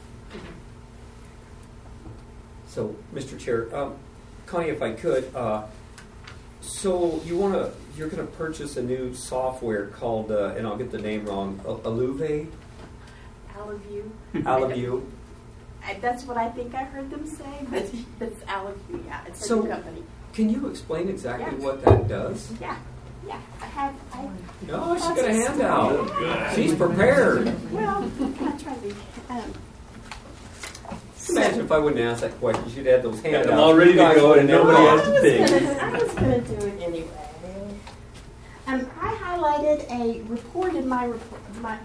So, Mr. Chair, Connie, if I could, so you're going to purchase a new software called, and I'll get the name wrong, Alluve? Allaview. That's what I think I heard them say, but it's Allaview, yeah. It's a new company. Can you explain exactly what that does? Yeah. I No, she's got a handout. Yeah. She's prepared. Well, I try to be. Imagine if I wouldn't ask that question. She'd have those handouts. I'm all ready to go and nobody has to think. I was going to do it anyway. I highlighted a report in my report.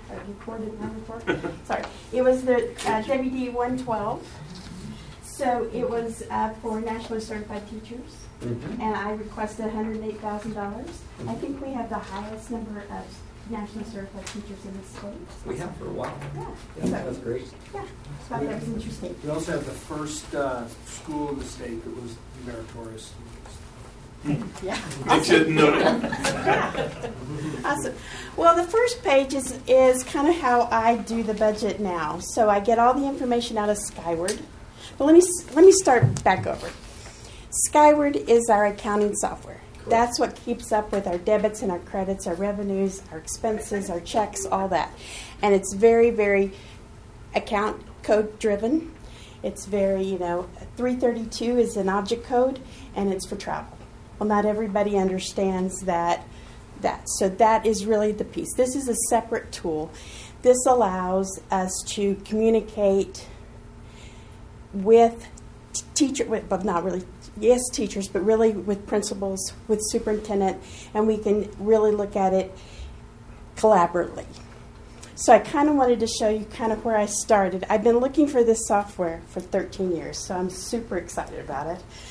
Sorry, it was the WD 112. So it was for nationally certified teachers, and I requested $108,000. I think we have the highest number of nationally certified teachers in the state. We have for a while. Yeah, That's great. Yeah, I thought that was interesting. We also have the first school in the state that was meritorious. Yeah. They shouldn't know that. Awesome. Well, the first page is kind of how I do the budget now. So I get all the information out of Skyward. But let me start back over. Skyward is our accounting software. Correct. That's what keeps up with our debits and our credits, our revenues, our expenses, our checks, all that. And it's very, very account code driven. It's very, 332 is an object code, and it's for travel. Well, not everybody understands that. So that is really the piece. This is a separate tool. This allows us to communicate with teachers, but not really, yes, teachers, but really with principals, with superintendent, and we can really look at it collaboratively. So I kind of wanted to show you kind of where I started. I've been looking for this software for 13 years, so I'm super excited about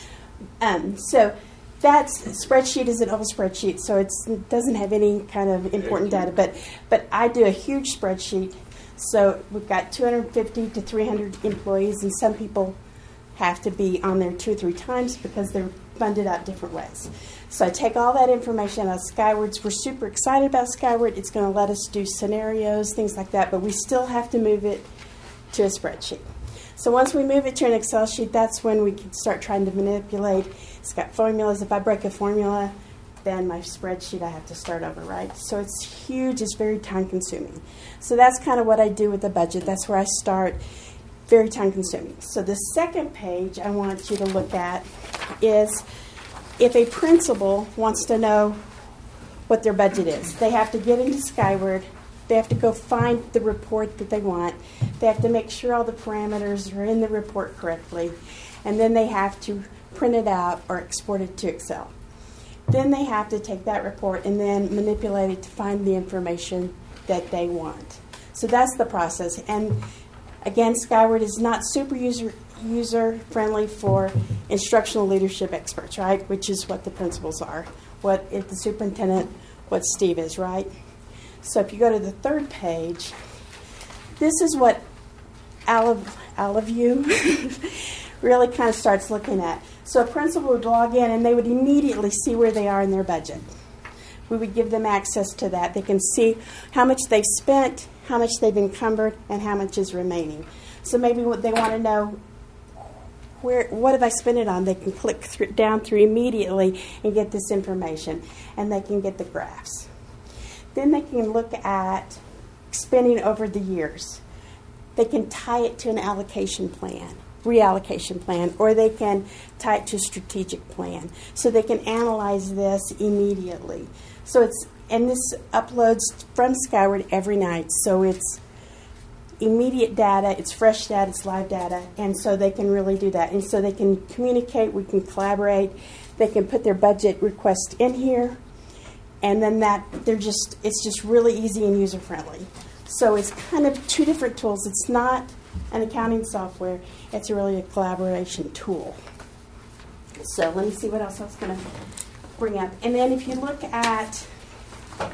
it. So that spreadsheet is an old spreadsheet, so it doesn't have any kind of important data, but I do a huge spreadsheet. So we've got 250 to 300 employees, and some people have to be on there 2 or 3 times because they're funded out different ways. So I take all that information out of Skywards. We're super excited about Skyward. It's going to let us do scenarios, things like that, but we still have to move it to a spreadsheet. So once we move it to an Excel sheet, that's when we can start trying to manipulate. It's got formulas. If I break a formula, then my spreadsheet I have to start over, right? So it's huge. It's very time consuming. So that's kind of what I do with the budget. That's where I start. Very time consuming. So the second page I want you to look at is if a principal wants to know what their budget is. They have to get into Skyward. They have to go find the report that they want. They have to make sure all the parameters are in the report correctly. And then they have to print it out or export it to Excel. Then they have to take that report and then manipulate it to find the information that they want. So that's the process. And again, Skyward is not super user-friendly for instructional leadership experts, right? Which is what the principals are. What if the superintendent, what Steve is, right? So if you go to the third page, this is what all of you really kind of starts looking at. So a principal would log in and they would immediately see where they are in their budget. We would give them access to that. They can see how much they've spent, how much they've encumbered, and how much is remaining. So maybe what they want to know, what have I spent it on? They can click down through immediately and get this information, and they can get the graphs. Then they can look at spending over the years. They can tie it to an allocation plan, reallocation plan, or they can tie it to a strategic plan. So they can analyze this immediately. So and this uploads from Skyward every night. So it's immediate data, it's fresh data, it's live data, and so they can really do that. And so they can communicate, we can collaborate, they can put their budget request in here, and then it's just really easy and user friendly. So it's kind of 2 different tools. It's not an accounting software, it's really a collaboration tool. So let me see what else I was going to bring up. And then if you look at, I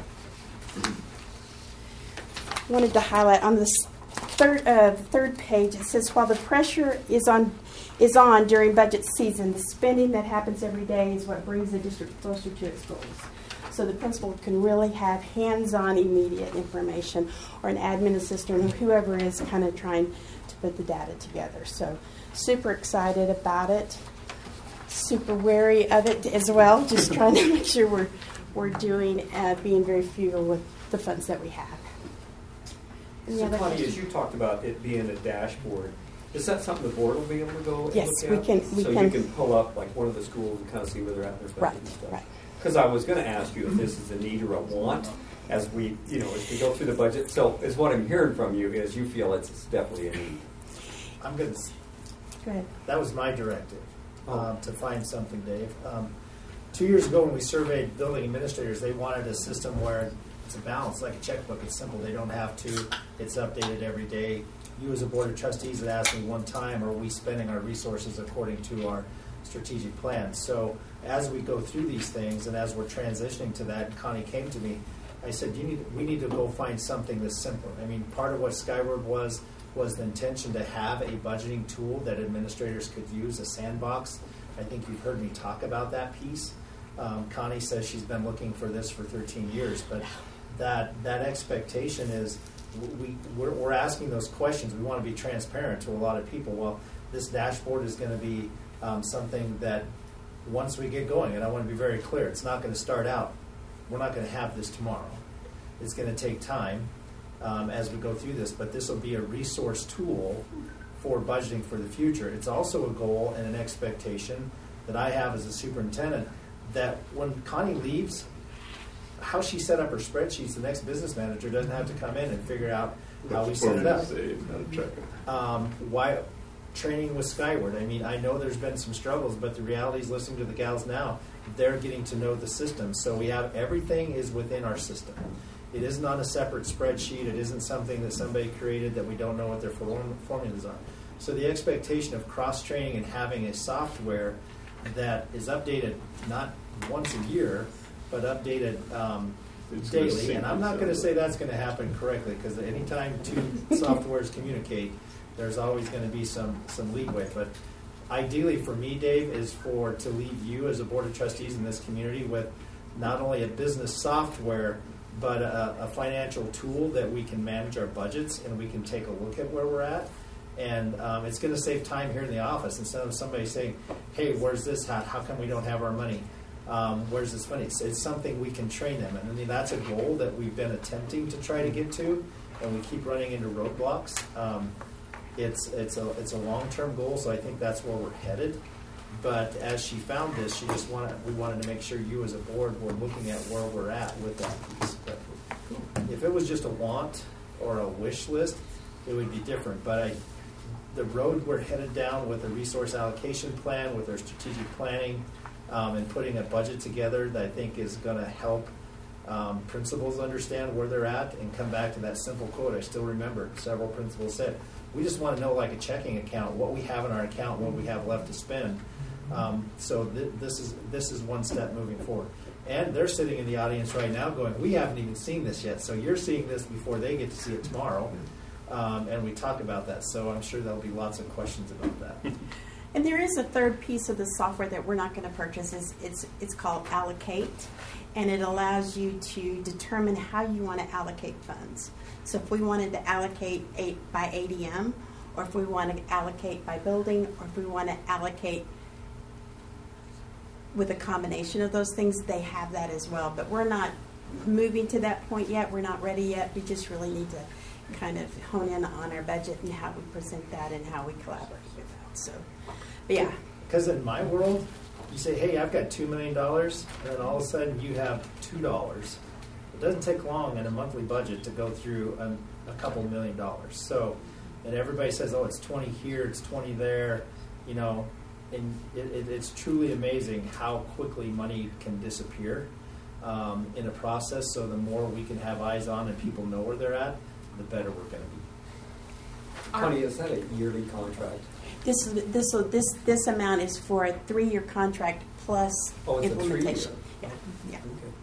wanted to highlight on this third page, it says while the pressure is on during budget season, the spending that happens every day is what brings the district closer to its goals. So the principal can really have hands-on immediate information, or an admin assistant or whoever is kind of trying to put the data together. So super excited about it, super wary of it as well, just trying to make sure we're doing, being very frugal with the funds that we have. So Connie, as you talked about it being a dashboard, is that something the board will be able to go and yes, look at? We so can. You can pull up like one of the schools and kind of see where they're at in their budget and stuff. Right. Because I was going to ask you if this is a need or a want as we go through the budget. So is what I'm hearing from you is you feel it's definitely a need. I'm going to. Go ahead. That was my directive to find something, Dave. 2 years ago when we surveyed building administrators, they wanted a system where it's a balance, like a checkbook. It's simple. They don't have to. It's updated every day. You as a board of trustees had asked me one time, are we spending our resources according to our strategic plan? So as we go through these things and as we're transitioning to that, Connie came to me, I said, we need to go find something that's simpler. I mean, part of what Skyward was the intention to have a budgeting tool that administrators could use, a sandbox. I think you've heard me talk about that piece. Connie says she's been looking for this for 13 years, but that expectation is we're asking those questions. We want to be transparent to a lot of people. Well, this dashboard is going to be something that once we get going, and I want to be very clear, it's not going to start out. We're not going to have this tomorrow. It's going to take time, as we go through this, but this will be a resource tool for budgeting for the future. It's also a goal and an expectation that I have as a superintendent that when Connie leaves, how she set up her spreadsheets, the next business manager doesn't have to come in and figure out how we set it up. Why training with Skyward? I mean, I know there's been some struggles, but the reality is, listening to the gals now, they're getting to know the system. So we have everything is within our system. It isn't on a separate spreadsheet. It isn't something that somebody created that we don't know what their formulas are. So the expectation of cross-training and having a software that is updated not once a year, but updated daily. And I'm not going to say that's going to happen correctly, because anytime two softwares communicate, there's always going to be some leeway. But ideally for me, Dave, is to leave you as a board of trustees in this community with not only a business software, but a financial tool that we can manage our budgets and we can take a look at where we're at. And it's going to save time here in the office. Instead of somebody saying, hey, where's this? How come we don't have our money? Where's this money? It's something we can train them. And I mean, that's a goal that we've been attempting to try to get to, and we keep running into roadblocks. It's a long-term goal, so I think that's where we're headed. But as she found this, we wanted to make sure you as a board were looking at where we're at with that piece. But if it was just a want or a wish list, it would be different. But the road we're headed down with a resource allocation plan, with our strategic planning, and putting a budget together, that I think is going to help principals understand where they're at and come back to that simple quote. I still remember several principals said, we just want to know, like a checking account, what we have in our account, what we have left to spend. So this is one step moving forward. And they're sitting in the audience right now going, we haven't even seen this yet. So you're seeing this before they get to see it tomorrow. And we talk about that. So I'm sure there'll be lots of questions about that. And there is a third piece of the software that we're not going to purchase. It's called Allocate, and it allows you to determine how you want to allocate funds. So if we wanted to allocate by ADM, or if we want to allocate by building, or if we want to allocate with a combination of those things, they have that as well. But we're not moving to that point yet. We're not ready yet. We just really need to kind of hone in on our budget and how we present that and how we collaborate with that. So, but yeah. Because in my world, you say, hey, I've got $2 million, and then all of a sudden you have $2. It doesn't take long in a monthly budget to go through a couple $1 million. So, and everybody says, oh, it's 20 here, it's 20 there, you know, and it's truly amazing how quickly money can disappear in a process. So the more we can have eyes on and people know where they're at, the better we're going to be. Connie, is that a yearly contract? This amount is for a 3-year contract plus implementation. Yeah. Okay.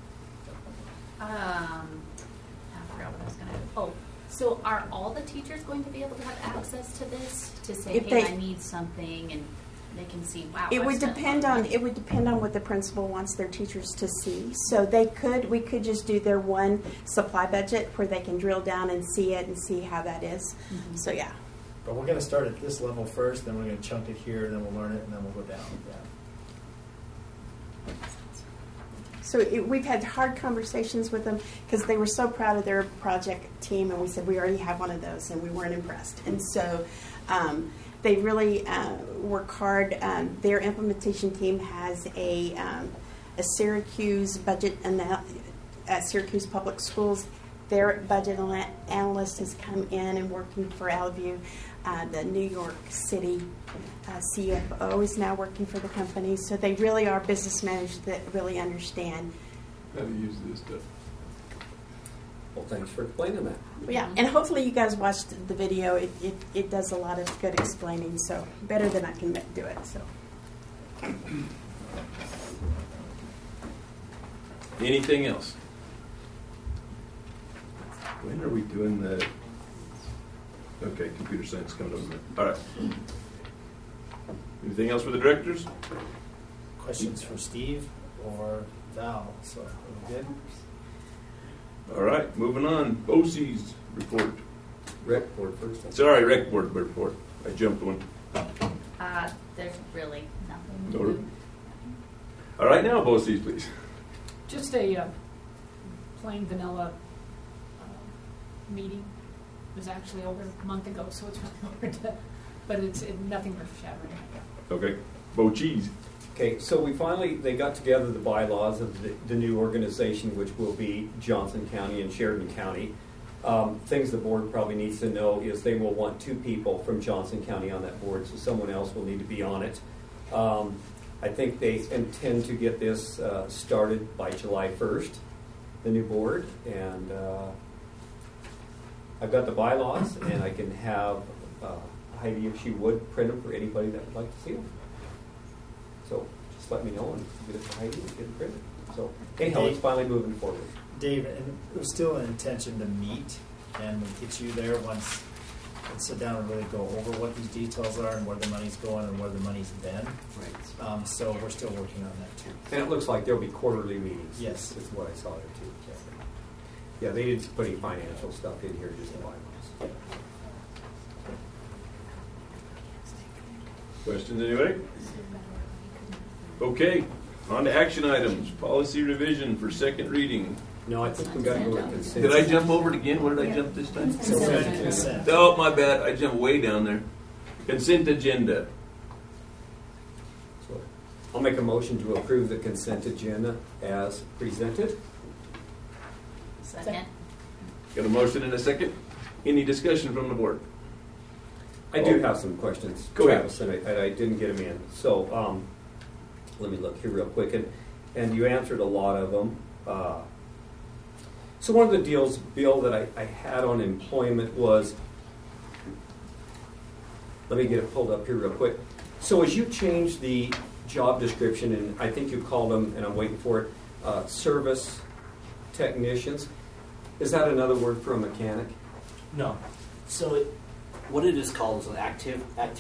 I forgot what I was going to. Oh, so are all the teachers going to be able to have access to this to say, hey, I need something, and they can see? Wow. It would depend on what the principal wants their teachers to see. So we could just do their one supply budget where they can drill down and see it and see how that is. Mm-hmm. So yeah. But we're going to start at this level first, then we're going to chunk it here, then we'll learn it, and then we'll go down. Yeah. So we've had hard conversations with them because they were so proud of their project team, and we said we already have one of those, and we weren't impressed. And so they really work hard. Their implementation team has a Syracuse budget at Syracuse Public Schools. Their budget analyst has come in and working for Alview. The New York City CFO is now working for the company. So they really are business managers that really understand how to use this stuff. Well, thanks for explaining that. Yeah, and hopefully you guys watched the video. It does a lot of good explaining, so better than I can do it. So. Anything else? When are we doing the... Okay, computer science coming over. All right. Anything else for the directors? Questions for Steve or Val? So, are we good? All right, moving on. BOCES report. Rec board first. Sorry, rec board report. I jumped one. There's really nothing. No. All right, now BOCES, please. Just a plain vanilla meeting. It was actually over a month ago, so it's really hard to, but it's nothing earth-shattering. Okay. Bo Cheese. Okay, so they got together the bylaws of the new organization, which will be Johnson County and Sheridan County. Things the board probably needs to know is they will want 2 people from Johnson County on that board, so someone else will need to be on it. I think they intend to get this started by July 1st, the new board, and I've got the bylaws, and I can have Heidi, if she would, print them for anybody that would like to see them. So just let me know and get it to Heidi and get it printed. So anyhow, it's finally moving forward. Dave, and it was still an intention to meet and get you there once and sit down and really go over what these details are and where the money's going and where the money's been. Right. So we're still working on that too. And it looks like there'll be quarterly meetings. Yes. That's what I saw there too. Yeah, they didn't put any financial stuff in here, just the bylaws. Questions, anybody? Okay, on to action items. Policy revision for second reading. No, I think we got to go with consent. Did I jump over it again? What did I jump this time? Consent. Oh, my bad. I jumped way down there. Consent agenda. So I'll make a motion to approve the consent agenda as presented. Second. Got a motion and a second? Any discussion from the board? I do have some questions, Go ahead. Travis, and I didn't get them in. So let me look here real quick. And you answered a lot of them. So one of the deals, Bill, that I had on employment was, let me get it pulled up here real quick. So as you changed the job description, and I think you called them, and I'm waiting for it, service technicians, is that another word for a mechanic? No. So what it is called is an activity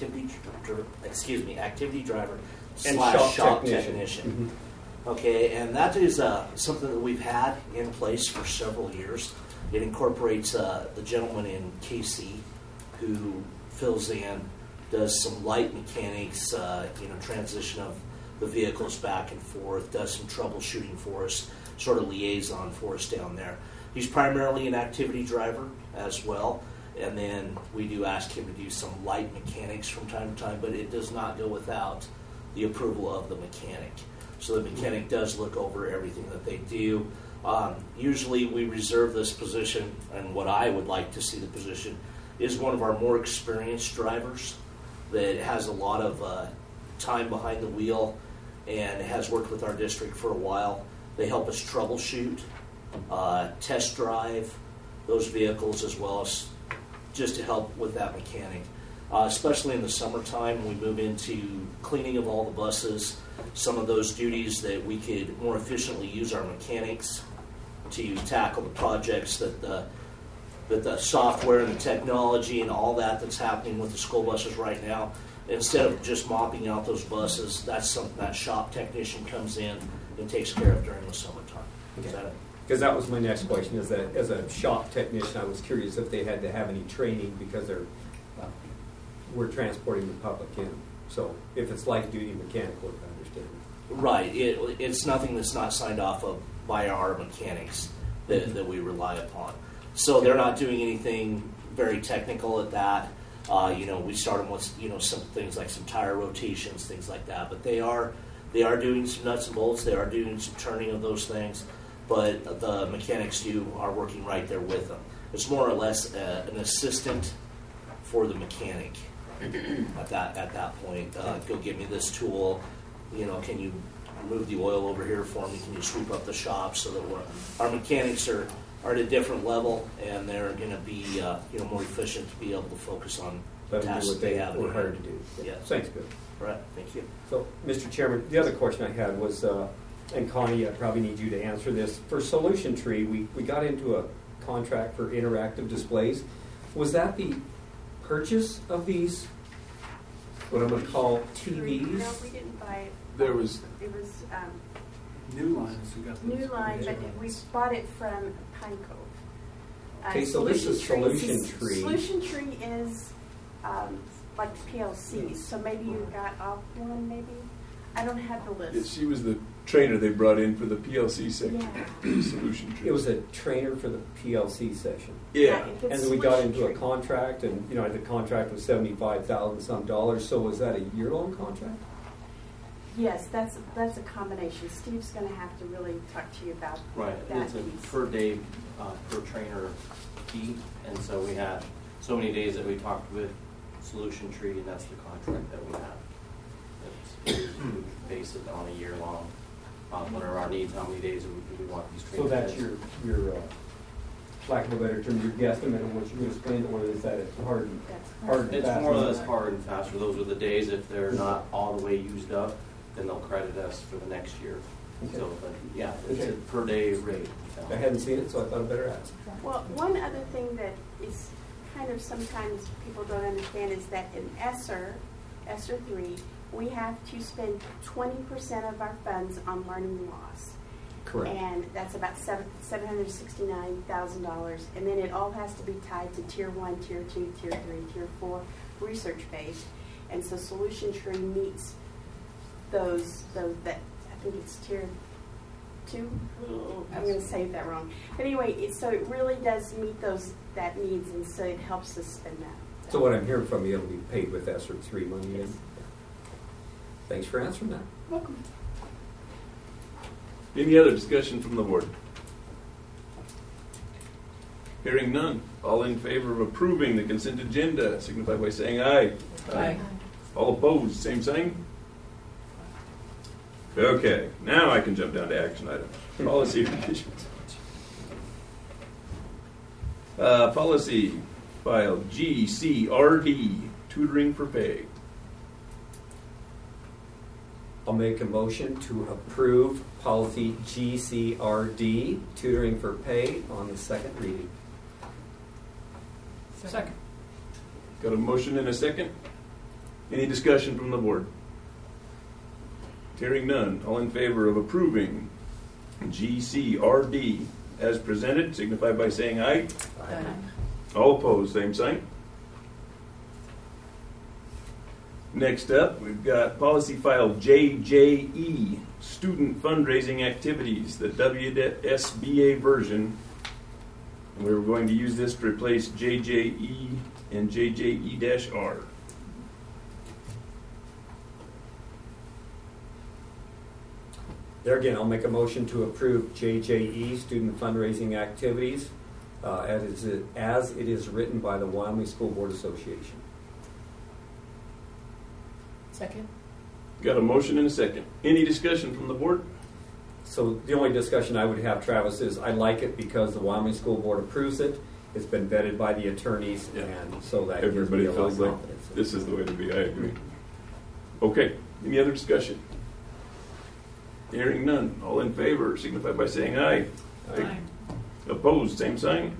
driver And / shop technician. Mm-hmm. Okay, and that is something that we've had in place for several years. It incorporates the gentleman in KC who fills in, does some light mechanics, transition of the vehicles back and forth, does some troubleshooting for us, sort of liaison for us down there. He's primarily an activity driver as well, and then we do ask him to do some light mechanics from time to time, but it does not go without the approval of the mechanic. So the mechanic does look over everything that they do. Usually we reserve this position, and what I would like to see the position is one of our more experienced drivers that has a lot of time behind the wheel and has worked with our district for a while. They help us troubleshoot, test drive those vehicles, as well as just to help with that mechanic. Especially in the summertime, we move into cleaning of all the buses, some of those duties that we could more efficiently use our mechanics to tackle the projects that the software and the technology and all that's happening with the school buses right now. Instead of just mopping out those buses, that's something that shop technician comes in and takes care of during the summertime. Okay. Is that it? Because that was my next question, is that as a shop technician, I was curious if they had to have any training because we're transporting the public in. So if it's light duty mechanic work, I understand. Right. It's nothing that's not signed off of by our mechanics that we rely upon. So they're not doing anything very technical at that. We start them with some things like some tire rotations, things like that. But they are doing some nuts and bolts. They are doing some turning of those things. But the mechanics are working right there with them. It's more or less an assistant for the mechanic at that point. Go get me this tool. Can you move the oil over here for me? Can you sweep up the shop so that our mechanics are at a different level, and they're going to be more efficient to be able to focus on tasks that they have. We're hired to do. Yes. Thanks, Bill. Right. Thank you. So, Mr. Chairman, the other question I had was, and Connie, I probably need you to answer this. For Solution Tree, we got into a contract for interactive displays. Was that the purchase of these, what I'm going to call TVs? No, we didn't buy it. There was... It was New lines. We got those. new line, but we bought it from Pine Cove. Okay, so this is Solution Tree. Solution Tree is like PLCs, so maybe you got off one, maybe. I don't have the list. She was the trainer they brought in for the PLC section. Yeah. Solution Tree. It was a trainer for the PLC session. Yeah. If it's And then we got Solution into a Tree. contract, and the contract was $75,000 some dollars. So was that a year-long contract? Yes, that's a combination. Steve's going to have to really talk to you about Right, that it's a piece. per day, per trainer fee, and so we had so many days that we talked with Solution Tree, and that's the contract that we have. We base it on a year long, what are our needs, how many days we want these So trainers. that's your lack of a better term, your guesstimate on what you're going to spend, or is that hard and It's fast? more or less hard and fast. For those are the days, if they're not all the way used up, then they'll credit us for the next year. Okay. So, but yeah, it's Okay. a per day rate. I hadn't seen it, so I thought I'd better ask. Well, one other thing that is kind of sometimes people don't understand is that in ESSER 3, we have to spend 20% of our funds on learning loss. Correct. And that's about $769,000. And then it all has to be tied to Tier 1, Tier 2, Tier 3, Tier 4 research-based. And so Solution Tree meets those that, I think it's Tier 2. I'm going to say that wrong. But anyway, so it really does meet that needs, and so it helps us spend that. So what I'm hearing from you, it'll be paid with ESSER 3 money in. Thanks for answering that. Welcome. Any other discussion from the board? Hearing none. All in favor of approving the consent agenda signify by saying aye. Aye. All opposed, same sign. Okay, now I can jump down to action items. Policy revisions. Policy file GCRD, tutoring for pay. I'll make a motion to approve policy GCRD, tutoring for pay, on the second reading. Second. Got a motion and a second? Any discussion from the board? Hearing none. All in favor of approving GCRD as presented signify by saying aye. Aye. All opposed, same sign. Next up, we've got policy file JJE, student fundraising activities, the WSBA version. And we're going to use this to replace JJE and JJE-R. There again, I'll make a motion to approve JJE, student fundraising activities, as it is written by the Wyoming School Board Association. Second? Got a motion and a second. Any discussion from the board? So the only discussion I would have, Travis, is I like it because the Wyoming School Board approves it. It's been vetted by the attorneys, and so that Everybody gives me a lot feels of like confidence. this is the way to be. I agree. Okay, any other discussion? Hearing none. All in favor signify by saying aye. Aye. Opposed, same sign.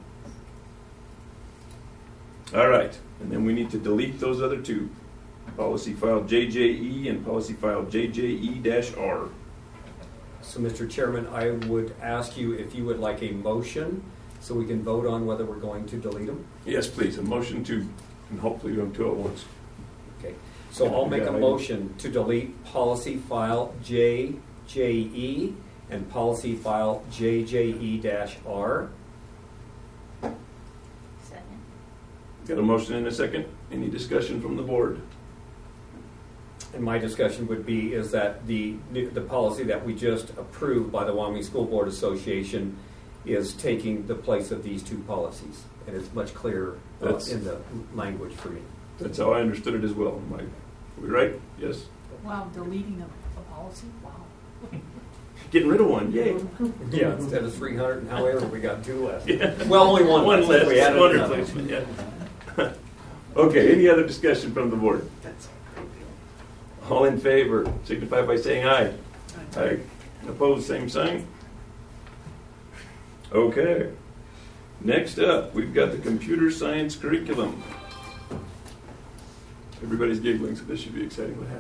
All right, and then we need to delete those other two. Policy file JJE and policy file JJE-R. So, Mr. Chairman, I would ask you if you would like a motion so we can vote on whether we're going to delete them. Yes, please, a motion to, and hopefully do them two at once. Okay. So I'll make a motion to delete policy file JJE and policy file JJE-R. Second. Got a motion and a second. Any discussion from the board? And my discussion would be is that the policy that we just approved by the Wyoming School Board Association is taking the place of these two policies, and it's much clearer in the language for me. That's how I understood it as well. Am we right? Yes. Wow, deleting a policy? Wow. Getting rid of one, yay. Yeah, instead of 300 and however, we got two left. Yeah. Well, only one One left. We added One another. replacement, yeah. Okay, any other discussion from the board? All in favor signify by saying aye. Aye. Opposed, same sign. Okay. Next up, we've got the computer science curriculum. Everybody's giggling, so this should be exciting. What happened?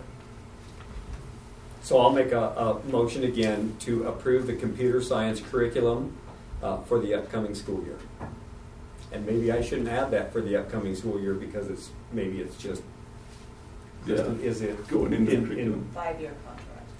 So I'll make a motion again to approve the computer science curriculum for the upcoming school year. And maybe I shouldn't add that for the upcoming school year because it's just Yeah. is it Going into the curriculum. 5-year contract.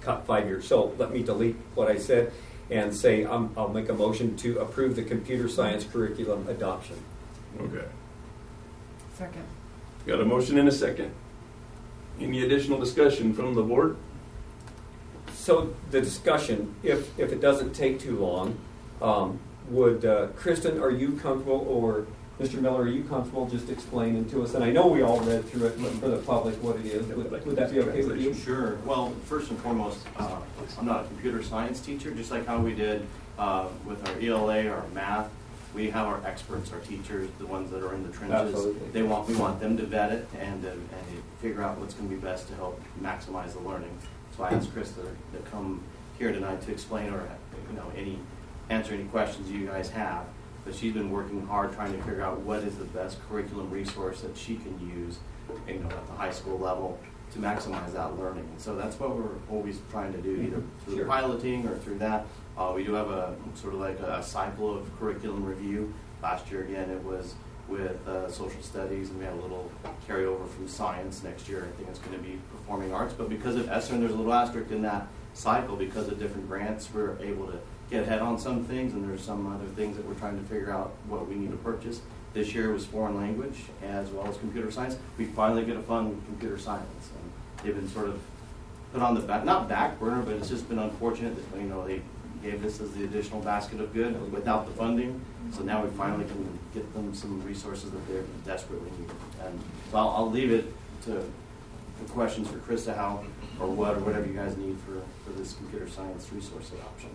5 years. So let me delete what I said and say I'll make a motion to approve the computer science curriculum adoption. Okay. Second. Got a motion and a second. Any additional discussion from the board? So the discussion, if it doesn't take too long, would Kristen, are you comfortable, or Mr. Miller, are you comfortable just explaining to us? And I know we all read through it, but for the public, what it is. Would that be okay with you? Sure. Well, first and foremost, I'm not a computer science teacher. Just like how we did with our ELA, our math, we have our experts, our teachers, the ones that are in the trenches. Absolutely. We want them to vet it and figure out what's going to be best to help maximize the learning. So I asked Chris to come here tonight to explain or answer any questions you guys have. But she's been working hard trying to figure out what is the best curriculum resource that she can use, at the high school level to maximize that learning. And so that's what we're always trying to do, either through piloting or through that. We do have a sort of like a cycle of curriculum review. Last year, again, it was with social studies, and we had a little carryover from science. Next year, I think it's going to be performing arts. But because of ESSER, and there's a little asterisk in that cycle, because of different grants, we're able to get ahead on some things, and there's some other things that we're trying to figure out what we need to purchase. This year was foreign language as well as computer science. We finally get a fund with computer science, and they've been sort of put on the not back burner, but it's just been unfortunate that they gave this as the additional basket of good without the funding. So now we finally can get them some resources that they desperately need. And so I'll leave it to the questions for Krista, how or whatever you guys need for this computer science resource adoption.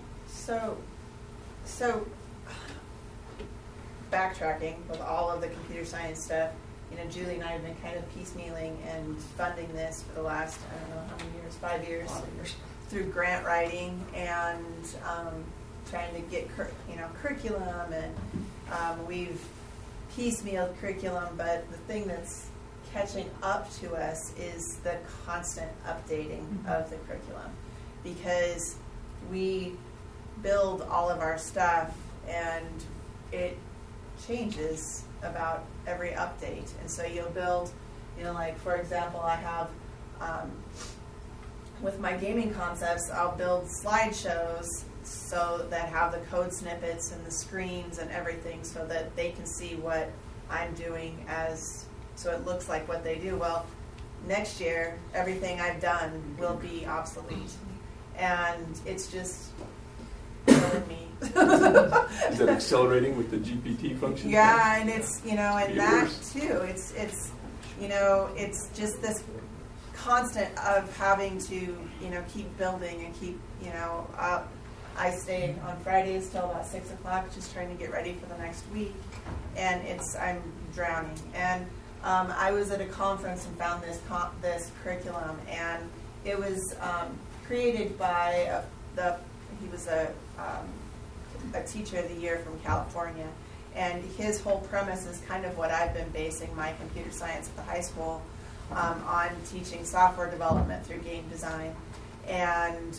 So backtracking with all of the computer science stuff, Julie and I have been kind of piecemealing and funding this for the last, I don't know how many years, 5 years, through grant writing and trying to get curriculum, and we've piecemealed curriculum, but the thing that's catching up to us is the constant updating of the curriculum, because we build all of our stuff and it changes about every update. And so you'll build, like for example, I have with my gaming concepts, I'll build slideshows so that have the code snippets and the screens and everything so that they can see what I'm doing so it looks like what they do. Well, next year, everything I've done will be obsolete. And it's just killing me. Is that accelerating with the GPT function? Yeah, and it's, and that too, it's just this constant of having to, keep building and keep, up. I stay on Fridays till about 6 o'clock just trying to get ready for the next week, and I'm drowning. And I was at a conference and found this curriculum, and it was created by he was a teacher of the year from California, and his whole premise is kind of what I've been basing my computer science at the high school on, teaching software development through game design. And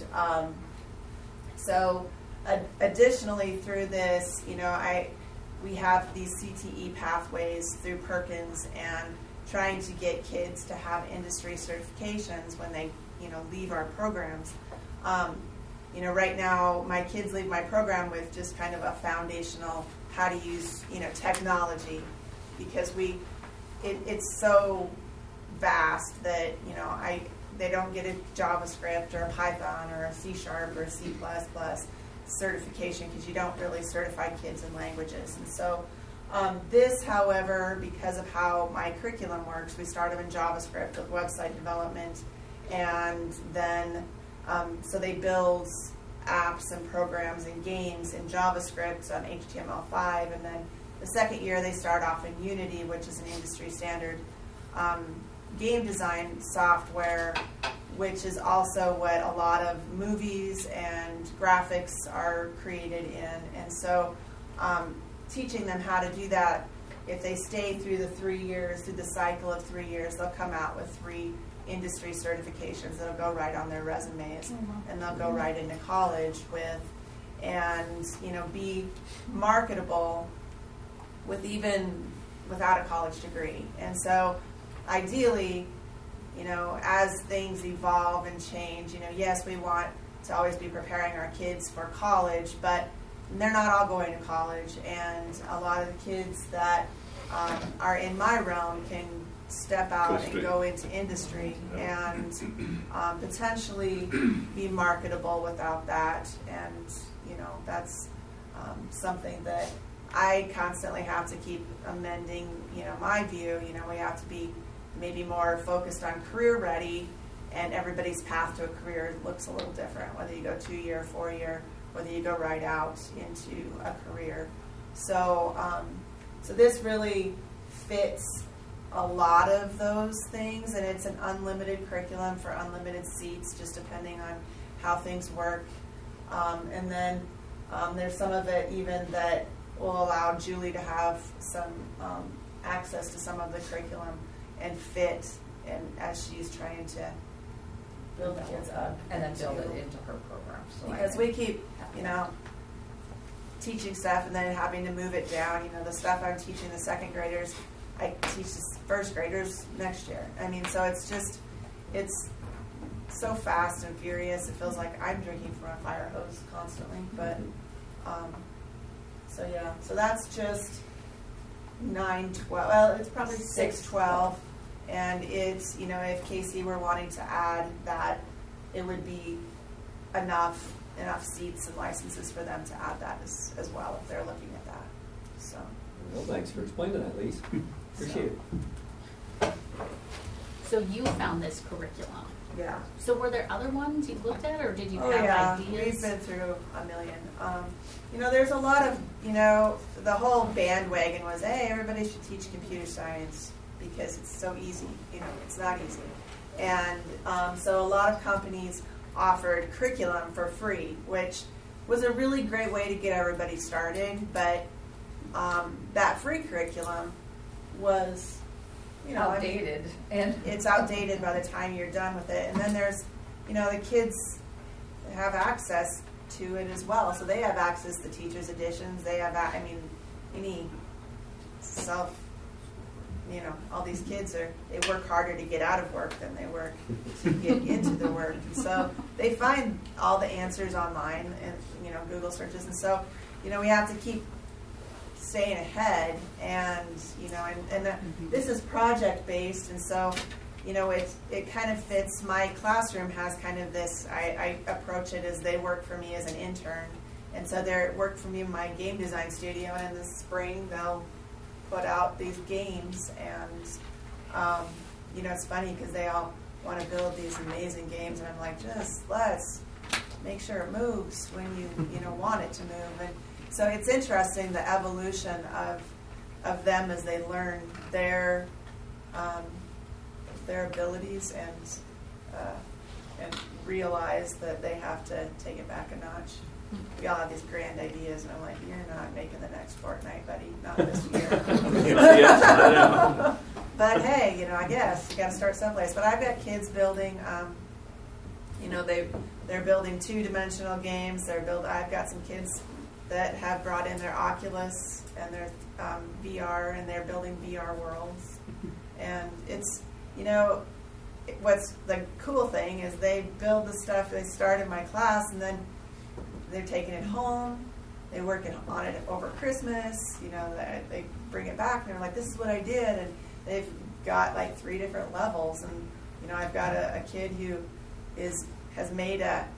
so additionally through this, we have these CTE pathways through Perkins, and trying to get kids to have industry certifications when they leave our programs. Right now, my kids leave my program with just kind of a foundational how to use, technology, because it's so vast that, they don't get a JavaScript or a Python or a C# or a C++ certification, because you don't really certify kids in languages. And so this, however, because of how my curriculum works, we start them in JavaScript with website development, and then so they build apps and programs and games in JavaScript on HTML5, and then the second year they start off in Unity, which is an industry standard game design software, which is also what a lot of movies and graphics are created in. And so teaching them how to do that, if they stay through the 3 years, through the cycle of 3 years, they'll come out with 3 industry certifications that'll go right on their resumes, and they'll go right into college with, and be marketable with even without a college degree. And so ideally, you know, as things evolve and change, you know, yes, we want to always be preparing our kids for college, but they're not all going to college, and a lot of the kids that are in my realm can step out and go into industry and potentially be marketable without that. And, you know, that's something that I constantly have to keep amending, you know, my view. You know, we have to be maybe more focused on career ready, and everybody's path to a career looks a little different, whether you go 2-year, 4-year, whether you go right out into a career. So, so this really fits a lot of those things, and it's an unlimited curriculum for unlimited seats, just depending on how things work. And then there's some of it even that will allow Julie to have some access to some of the curriculum and fit, and as she's trying to build the kids up. And then build it into her program. So because we keep, you know, teaching stuff and then having to move it down. You know, the stuff I'm teaching the second graders, I teach the first graders next year. I mean, so it's just, it's so fast and furious. It feels like I'm drinking from a fire hose constantly. But, so yeah, so that's just 9-12. Well, it's probably 6-12. And it's, you know, if Casey were wanting to add that, it would be enough seats and licenses for them to add that as well if they're looking at that. So. Well, thanks for explaining that, Lise. Appreciate it. So you found this curriculum. Yeah. So were there other ones you looked at, or did you have ideas? We've been through a million. You know, there's a lot of, you know, the whole bandwagon was, hey, everybody should teach computer science because it's so easy. You know, it's not easy. And so a lot of companies offered curriculum for free, which was a really great way to get everybody started. But that free curriculum was, you know, outdated, and it's outdated by the time you're done with it. And then there's, you know, the kids have access to it as well, so they have access to teachers' editions. They have, I mean, any self, you know, all these kids they work harder to get out of work than they work to get into the work. And so they find all the answers online and, you know, Google searches. And so, you know, we have to keep staying ahead, and, you know, and this is project based, and so, you know, it kind of fits. My classroom has kind of this, I approach it as they work for me as an intern, and so they work for me in my game design studio, and in the spring they'll put out these games, and you know, it's funny because they all want to build these amazing games, and I'm like, just let's make sure it moves when you know, want it to move. And so it's interesting, the evolution of them as they learn their abilities and realize that they have to take it back a notch. We all have these grand ideas, and I'm like, you're not making the next Fortnite, buddy, not this year. But hey, you know, I guess you got to start someplace. But I've got kids building. You know, they're building 2-dimensional games. I've got some kids that have brought in their Oculus and their VR, and they're building VR worlds. And it's, you know, what's the cool thing is they build the stuff they start in my class, and then they're taking it home. They're working on it over Christmas. You know, they bring it back, and they're like, this is what I did. And they've got like 3 different levels. And, you know, I've got a kid who has made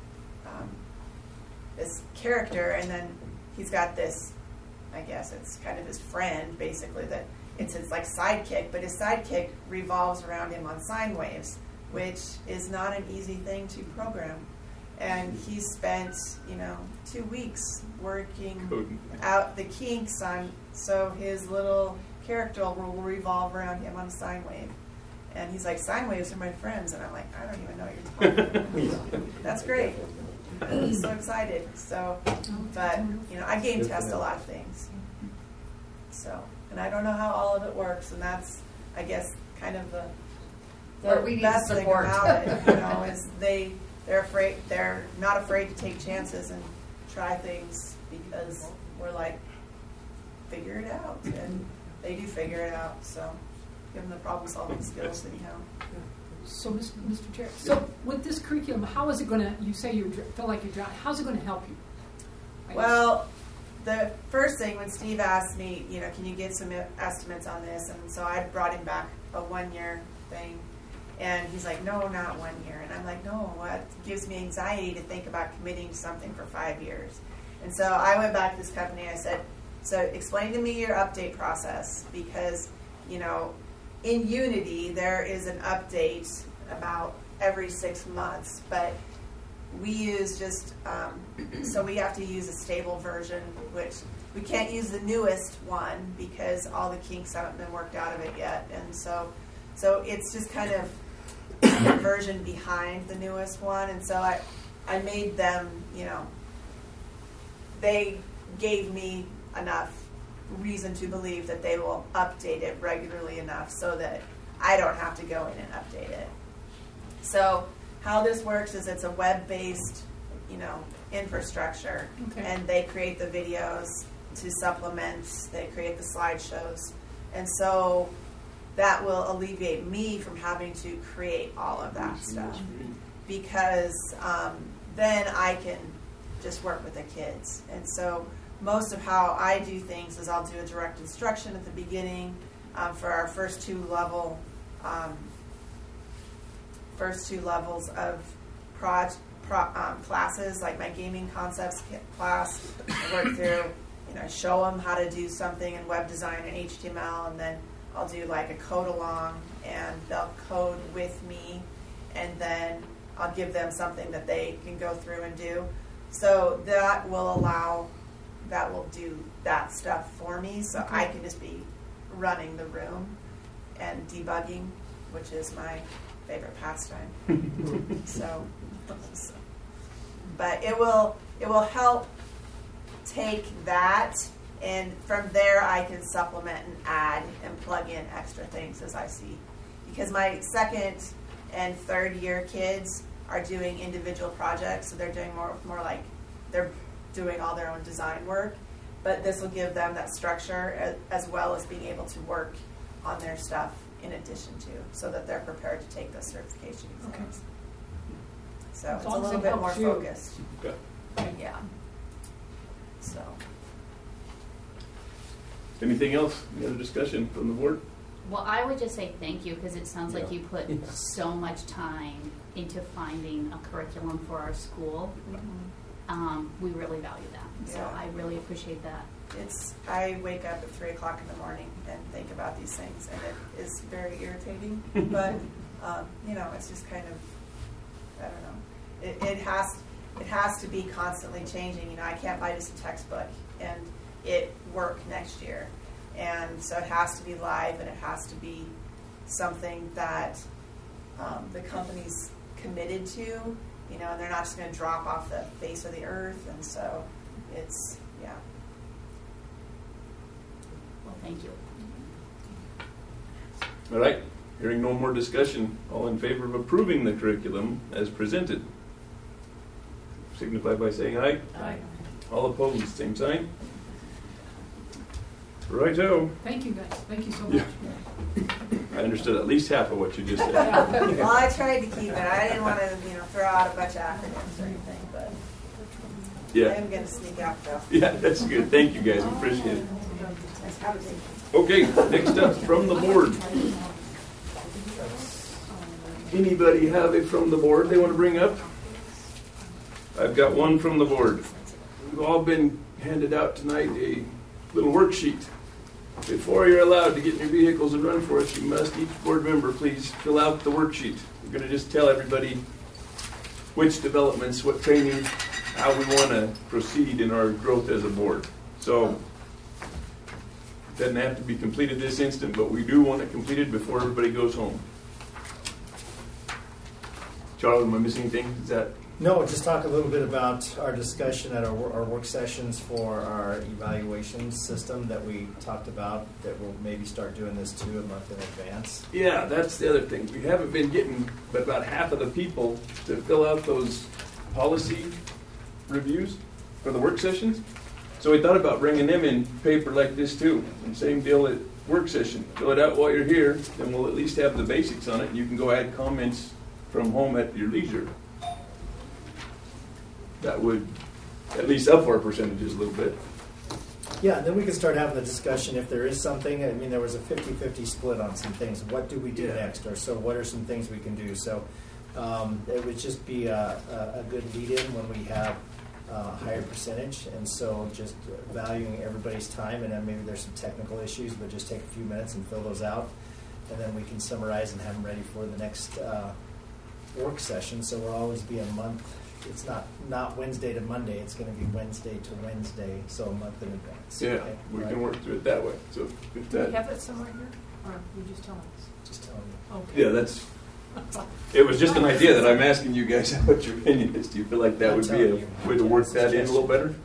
this character, and then he's got this, I guess it's kind of his friend, basically, that it's his like sidekick, but his sidekick revolves around him on sine waves, which is not an easy thing to program. And he spent, you know, 2 weeks working out the kinks on, so his little character will revolve around him on a sine wave. And he's like, sine waves are my friends. And I'm like, I don't even know what you're talking about. That's great. I'm so excited. So, but, you know, I game test a lot of things. So, and I don't know how all of it works. And that's, I guess, kind of the best thing about it, you know, is they're not afraid to take chances and try things, because we're like, figure it out. And they do figure it out. So give them the problem solving skills anyhow. So, Mr. Chair, so with this curriculum, how is it going to, you say you feel like you're drowning, how's it going to help you? Well, the first thing when Steve asked me, can you get some estimates on this? And so I brought him back a 1-year thing. And he's like, no, not 1 year. And I'm like, no, what gives me anxiety to think about committing to something for 5 years? And so I went back to this company and I said, so explain to me your update process, because, in Unity there is an update about every 6 months, but we use just, so we have to use a stable version, which we can't use the newest one because all the kinks haven't been worked out of it yet. And so it's just kind of a version behind the newest one. And so I made them, they gave me enough reason to believe that they will update it regularly enough so that I don't have to go in and update it. So how this works is it's a web-based, infrastructure, and they create the videos to supplement, they create the slideshows, and so that will alleviate me from having to create all of that stuff, because then I can just work with the kids. And so most of how I do things is I'll do a direct instruction at the beginning for our first two levels of classes, like my gaming concepts class. I work through, show them how to do something in web design and HTML, and then I'll do like a code along, and they'll code with me, and then I'll give them something that they can go through and do. So that will do that stuff for me, so I can just be running the room and debugging, which is my favorite pastime. But it will help take that, and from there I can supplement and add and plug in extra things as I see. Because my second and third year kids are doing individual projects, so they're doing more like they're doing all their own design work. But this will give them that structure as well as being able to work on their stuff in addition to, so that they're prepared to take the certification exams. So it's a little bit more focused. Okay. Yeah. So. Anything else? Any other discussion from the board? Well, I would just say thank you, because it sounds like you put so much time into finding a curriculum for our school. We really value that. So I really appreciate that. I wake up at 3 o'clock in the morning and think about these things, and it is very irritating. But it's just kind of, I don't know. It has to be constantly changing. I can't buy just a textbook and it work next year. And so it has to be live, and it has to be something that the company's committed to, and they're not just going to drop off the face of the earth. And so it's, Well, thank you. All right. Hearing no more discussion, all in favor of approving the curriculum as presented, signify by saying aye. Aye. All opposed, same sign. Righto. Thank you, guys. Thank you so much. I understood at least half of what you just said. well, I tried to keep it. I didn't want to, throw out a bunch of acronyms or anything, but I am going to sneak out though. Yeah, that's good. Thank you, guys. Appreciate it. Okay, next up from the board. Anybody have it from the board they want to bring up? I've got one from the board. We've all been handed out tonight a little worksheet. Before you're allowed to get in your vehicles and run for us, you must, each board member, please fill out the worksheet. We're going to just tell everybody which developments, what training, how we want to proceed in our growth as a board. So it doesn't have to be completed this instant, but we do want it completed before everybody goes home. Charles, am I missing anything? Is that? No, just talk a little bit about our discussion at our work sessions for our evaluation system that we talked about, that we'll maybe start doing this too a month in advance. Yeah, that's the other thing. We haven't been getting but about half of the people to fill out those policy reviews for the work sessions. So we thought about bringing them in paper like this too. And same deal, work session. Fill it out while you're here, then we'll at least have the basics on it, and you can go add comments from home at your leisure. That would at least up our percentages a little bit. Yeah, and then we can start having the discussion if there is something. I mean, there was a 50-50 split on some things. What do we do next? Or so what are some things we can do? So it would just be a good lead-in when we have a higher percentage. And so just valuing everybody's time, and then maybe there's some technical issues, but just take a few minutes and fill those out. And then we can summarize and have them ready for the next work session. So we'll always be a month. It's not Wednesday to Monday. It's going to be Wednesday to Wednesday, so a month in advance. Yeah, okay? we can work through it that way. So if Do that, you have that somewhere here? Or you just telling us? Just telling you. Okay. yeah, that's. It was just an idea that I'm asking you guys what your opinion is. Do you feel like that would be a way to work that in a little better?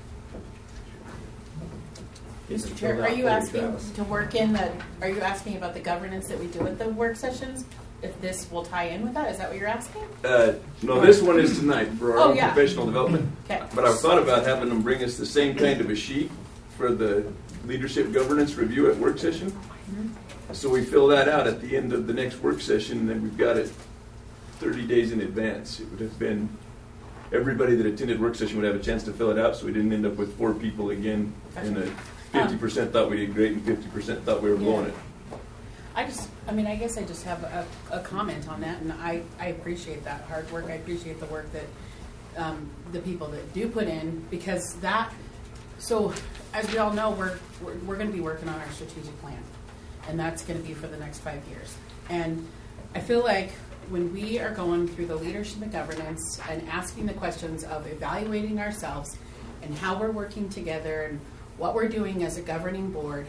Mr. Chair, are you asking to work in the? Are you asking about the governance that we do at the work sessions? If this will tie in with that, is that what you're asking? No, this one is tonight for our own yeah. professional development. Okay. But I've thought about having them bring us the same kind of a sheet for the leadership governance review at work session. Mm-hmm. So we fill that out at the end of the next work session, and then we've got it 30 days in advance. It would have been, everybody that attended work session would have a chance to fill it out, so we didn't end up with 4 people again, and 50% thought we did great and 50% thought we were blowing it. I guess I just have a comment on that, and I appreciate that hard work. I appreciate the work that the people that do put in, because that, so as we all know, we're going to be working on our strategic plan, and that's going to be for the next 5 years. And I feel like when we are going through the leadership and governance and asking the questions of evaluating ourselves and how we're working together and what we're doing as a governing board,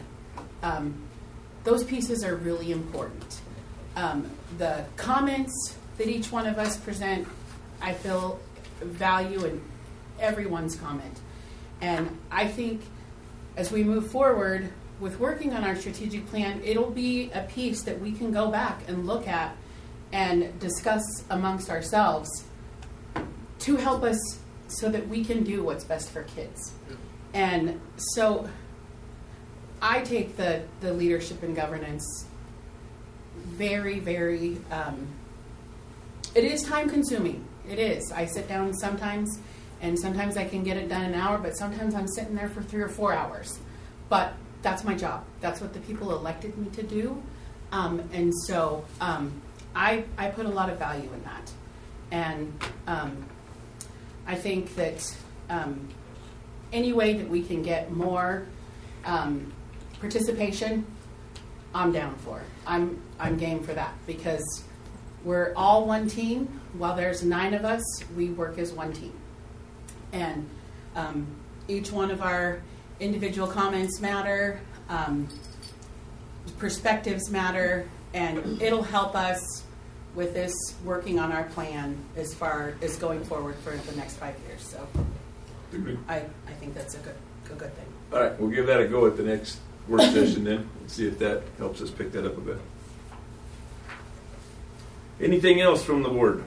those pieces are really important. The comments that each one of us present, I feel value in everyone's comment. And I think as we move forward with working on our strategic plan, it'll be a piece that we can go back and look at and discuss amongst ourselves to help us so that we can do what's best for kids. And so I take the leadership and governance very, very, it is time consuming. It is. I sit down sometimes, and sometimes I can get it done in an hour, but sometimes I'm sitting there for 3 or 4 hours. But that's my job. That's what the people elected me to do. And so I put a lot of value in that. And I think that any way that we can get more participation, I'm down for. I'm game for that, because we're all one team. While there's 9 of us, we work as one team. And each one of our individual comments matter, perspectives matter, and it'll help us with this working on our plan as far as going forward for the next 5 years. So I think that's a good thing. All right, we'll give that a go at the next work session then, and see if that helps us pick that up a bit. Anything else from the board?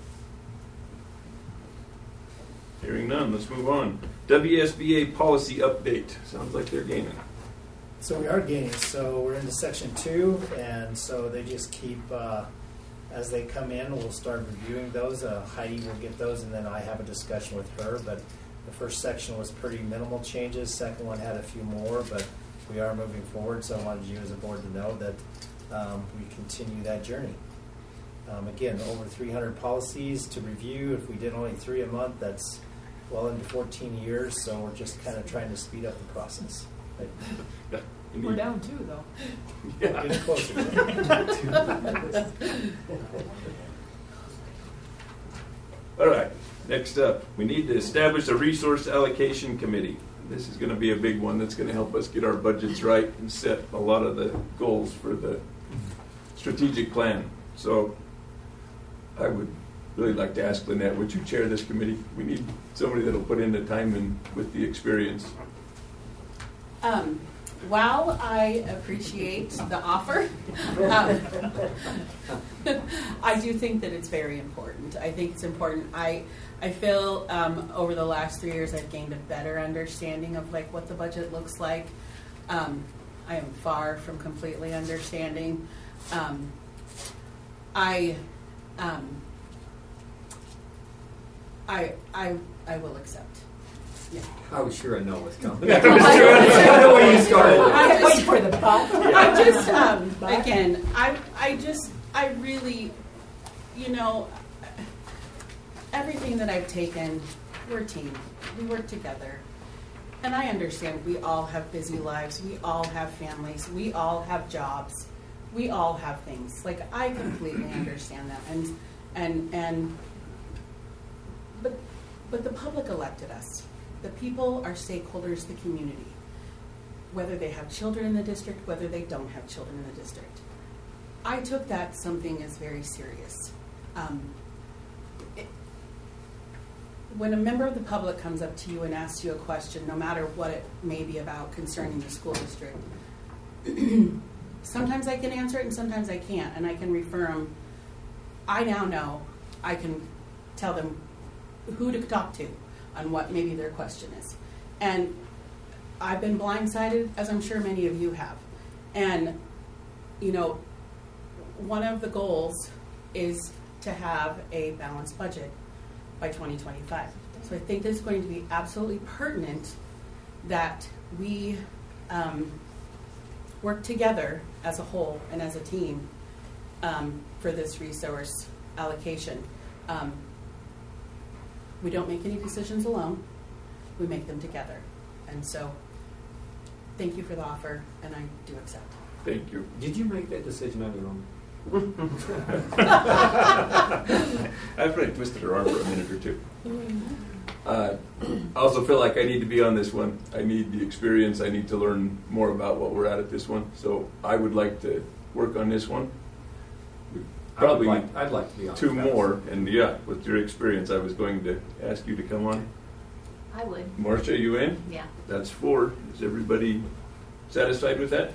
Hearing none, let's move on. WSBA policy update. Sounds like they're gaining. So we are gaining. So we're into section 2, and so they just keep, as they come in, we'll start reviewing those. Heidi will get those, and then I have a discussion with her. But the first section was pretty minimal changes. Second one had a few more, but we are moving forward. So I wanted you as a board to know that we continue that journey. Again, over 300 policies to review. If we did only 3 a month, that's well into 14 years. So we're just kind of trying to speed up the process. Right? We're down 2, though. Yeah. Getting closer. All right, next up, we need to establish a resource allocation committee. This is going to be a big one that's going to help us get our budgets right and set a lot of the goals for the strategic plan. So I would really like to ask Lynette, would you chair this committee? We need somebody that'll put in the time and with the experience. While I appreciate the offer, I do think that it's very important. I think it's important. I feel over the last 3 years I've gained a better understanding of like what the budget looks like. am far from completely understanding. I will accept. Yeah. I was sure a no was coming. I know where you started. I wait for the but. I just, again, I really, everything that I've taken, we're a team. We work together. And I understand we all have busy lives. We all have families. We all have jobs. We all have things. Like, I completely understand that. But the public elected us. The people are stakeholders, the community. Whether they have children in the district, whether they don't have children in the district. I took that something as very serious. When a member of the public comes up to you and asks you a question, no matter what it may be about concerning the school district, sometimes I can answer it and sometimes I can't, and I can refer them. I now know I can tell them who to talk to on what maybe their question is. And I've been blindsided, as I'm sure many of you have. And, one of the goals is to have a balanced budget by 2025. So I think it's going to be absolutely pertinent that we work together as a whole and as a team for this resource allocation. We don't make any decisions alone. We make them together. And so thank you for the offer, and I do accept. Thank you. Did you make that decision on your own? I probably twisted her arm for a minute or two. I also feel like I need to be on this one. I need the experience. I need to learn more about what we're at this one. So I would like to work on this one. Probably I'd like to be on 2 more. And yeah, with your experience, I was going to ask you to come on. I would. Marcia, you in? Yeah. That's 4. Is everybody satisfied with that?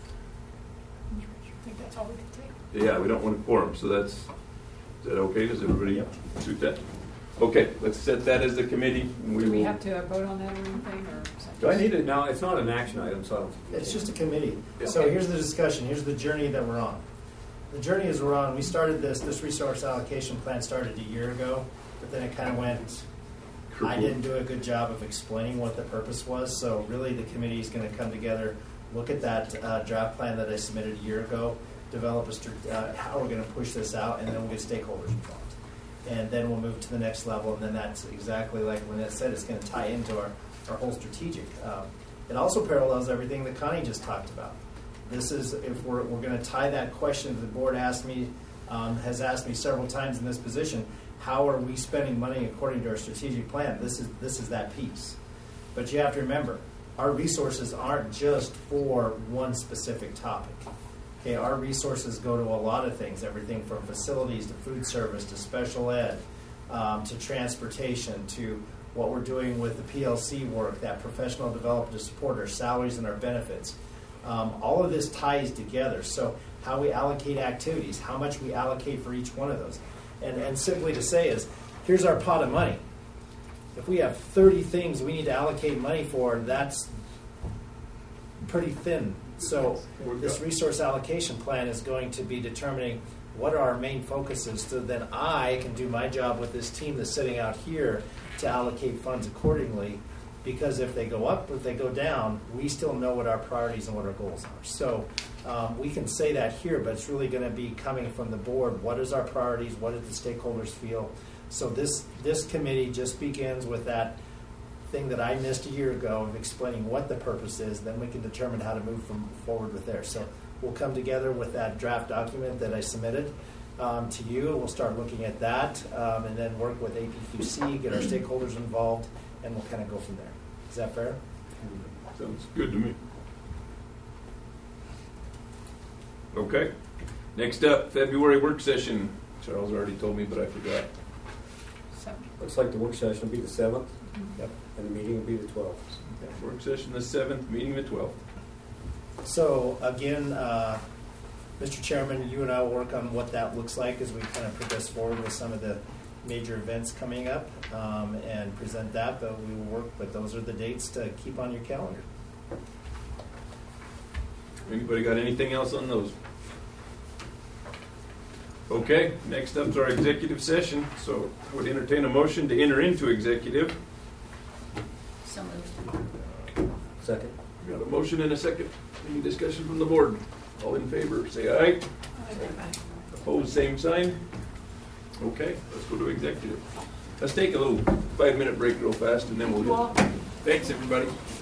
I think that's all we can take. Yeah, we don't want a quorum, so is that okay? Does everybody suit that? Okay, let's set that as the committee. Do we have to vote on that or anything? Or do I need it? No, it's not an action item, so It's just a committee. Yeah. So here's the discussion. Here's the journey that we're on. The journey is we're on. We started this resource allocation plan started a year ago, but then it kind of went. I didn't do a good job of explaining what the purpose was. So really, the committee is going to come together, look at that draft plan that I submitted a year ago, develop how we're going to push this out, and then we'll get stakeholders involved. And then we'll move to the next level, and then that's exactly like Lynette said, it's going to tie into our whole strategic. It also parallels everything that Connie just talked about. This is, if we're going to tie that question the board has asked me several times in this position, how are we spending money according to our strategic plan? This is that piece. But you have to remember, our resources aren't just for one specific topic. Okay, our resources go to a lot of things, everything from facilities to food service to special ed to transportation to what we're doing with the PLC work, that professional development to support our salaries and our benefits. All of this ties together. So how we allocate activities, how much we allocate for each one of those. And simply to say is, here's our pot of money. If we have 30 things we need to allocate money for, that's pretty thin. So this resource allocation plan is going to be determining what are our main focuses so then I can do my job with this team that's sitting out here to allocate funds accordingly, because if they go up, if they go down, we still know what our priorities and what our goals are. So we can say that here, but it's really going to be coming from the board. What is our priorities? What do the stakeholders feel? So this committee just begins with that thing that I missed a year ago of explaining what the purpose is. Then we can determine how to move forward with there. So we'll come together with that draft document that I submitted to you. We'll start looking at that and then work with APQC, get our stakeholders involved, and we'll kind of go from there. Is that fair? Sounds good to me. Okay. Next up, February work session. Charles already told me, but I forgot. Looks like the work session will be the 7th. Yep. And the meeting will be the 12th. Okay. Work session the 7th, meeting the 12th. So again, Mr. Chairman, you and I will work on what that looks like as we kind of progress forward with some of the major events coming up and present that, but we will work, but those are the dates to keep on your calendar. Anybody got anything else on those? Okay, next up's our executive session. So I would entertain a motion to enter into executive. So moved. Second. We got a motion and a second. Any discussion from the board? All in favor, say aye. Opposed, same sign. Okay, let's go to executive. Let's take a little 5-minute break real fast and then we'll get. Thanks, everybody.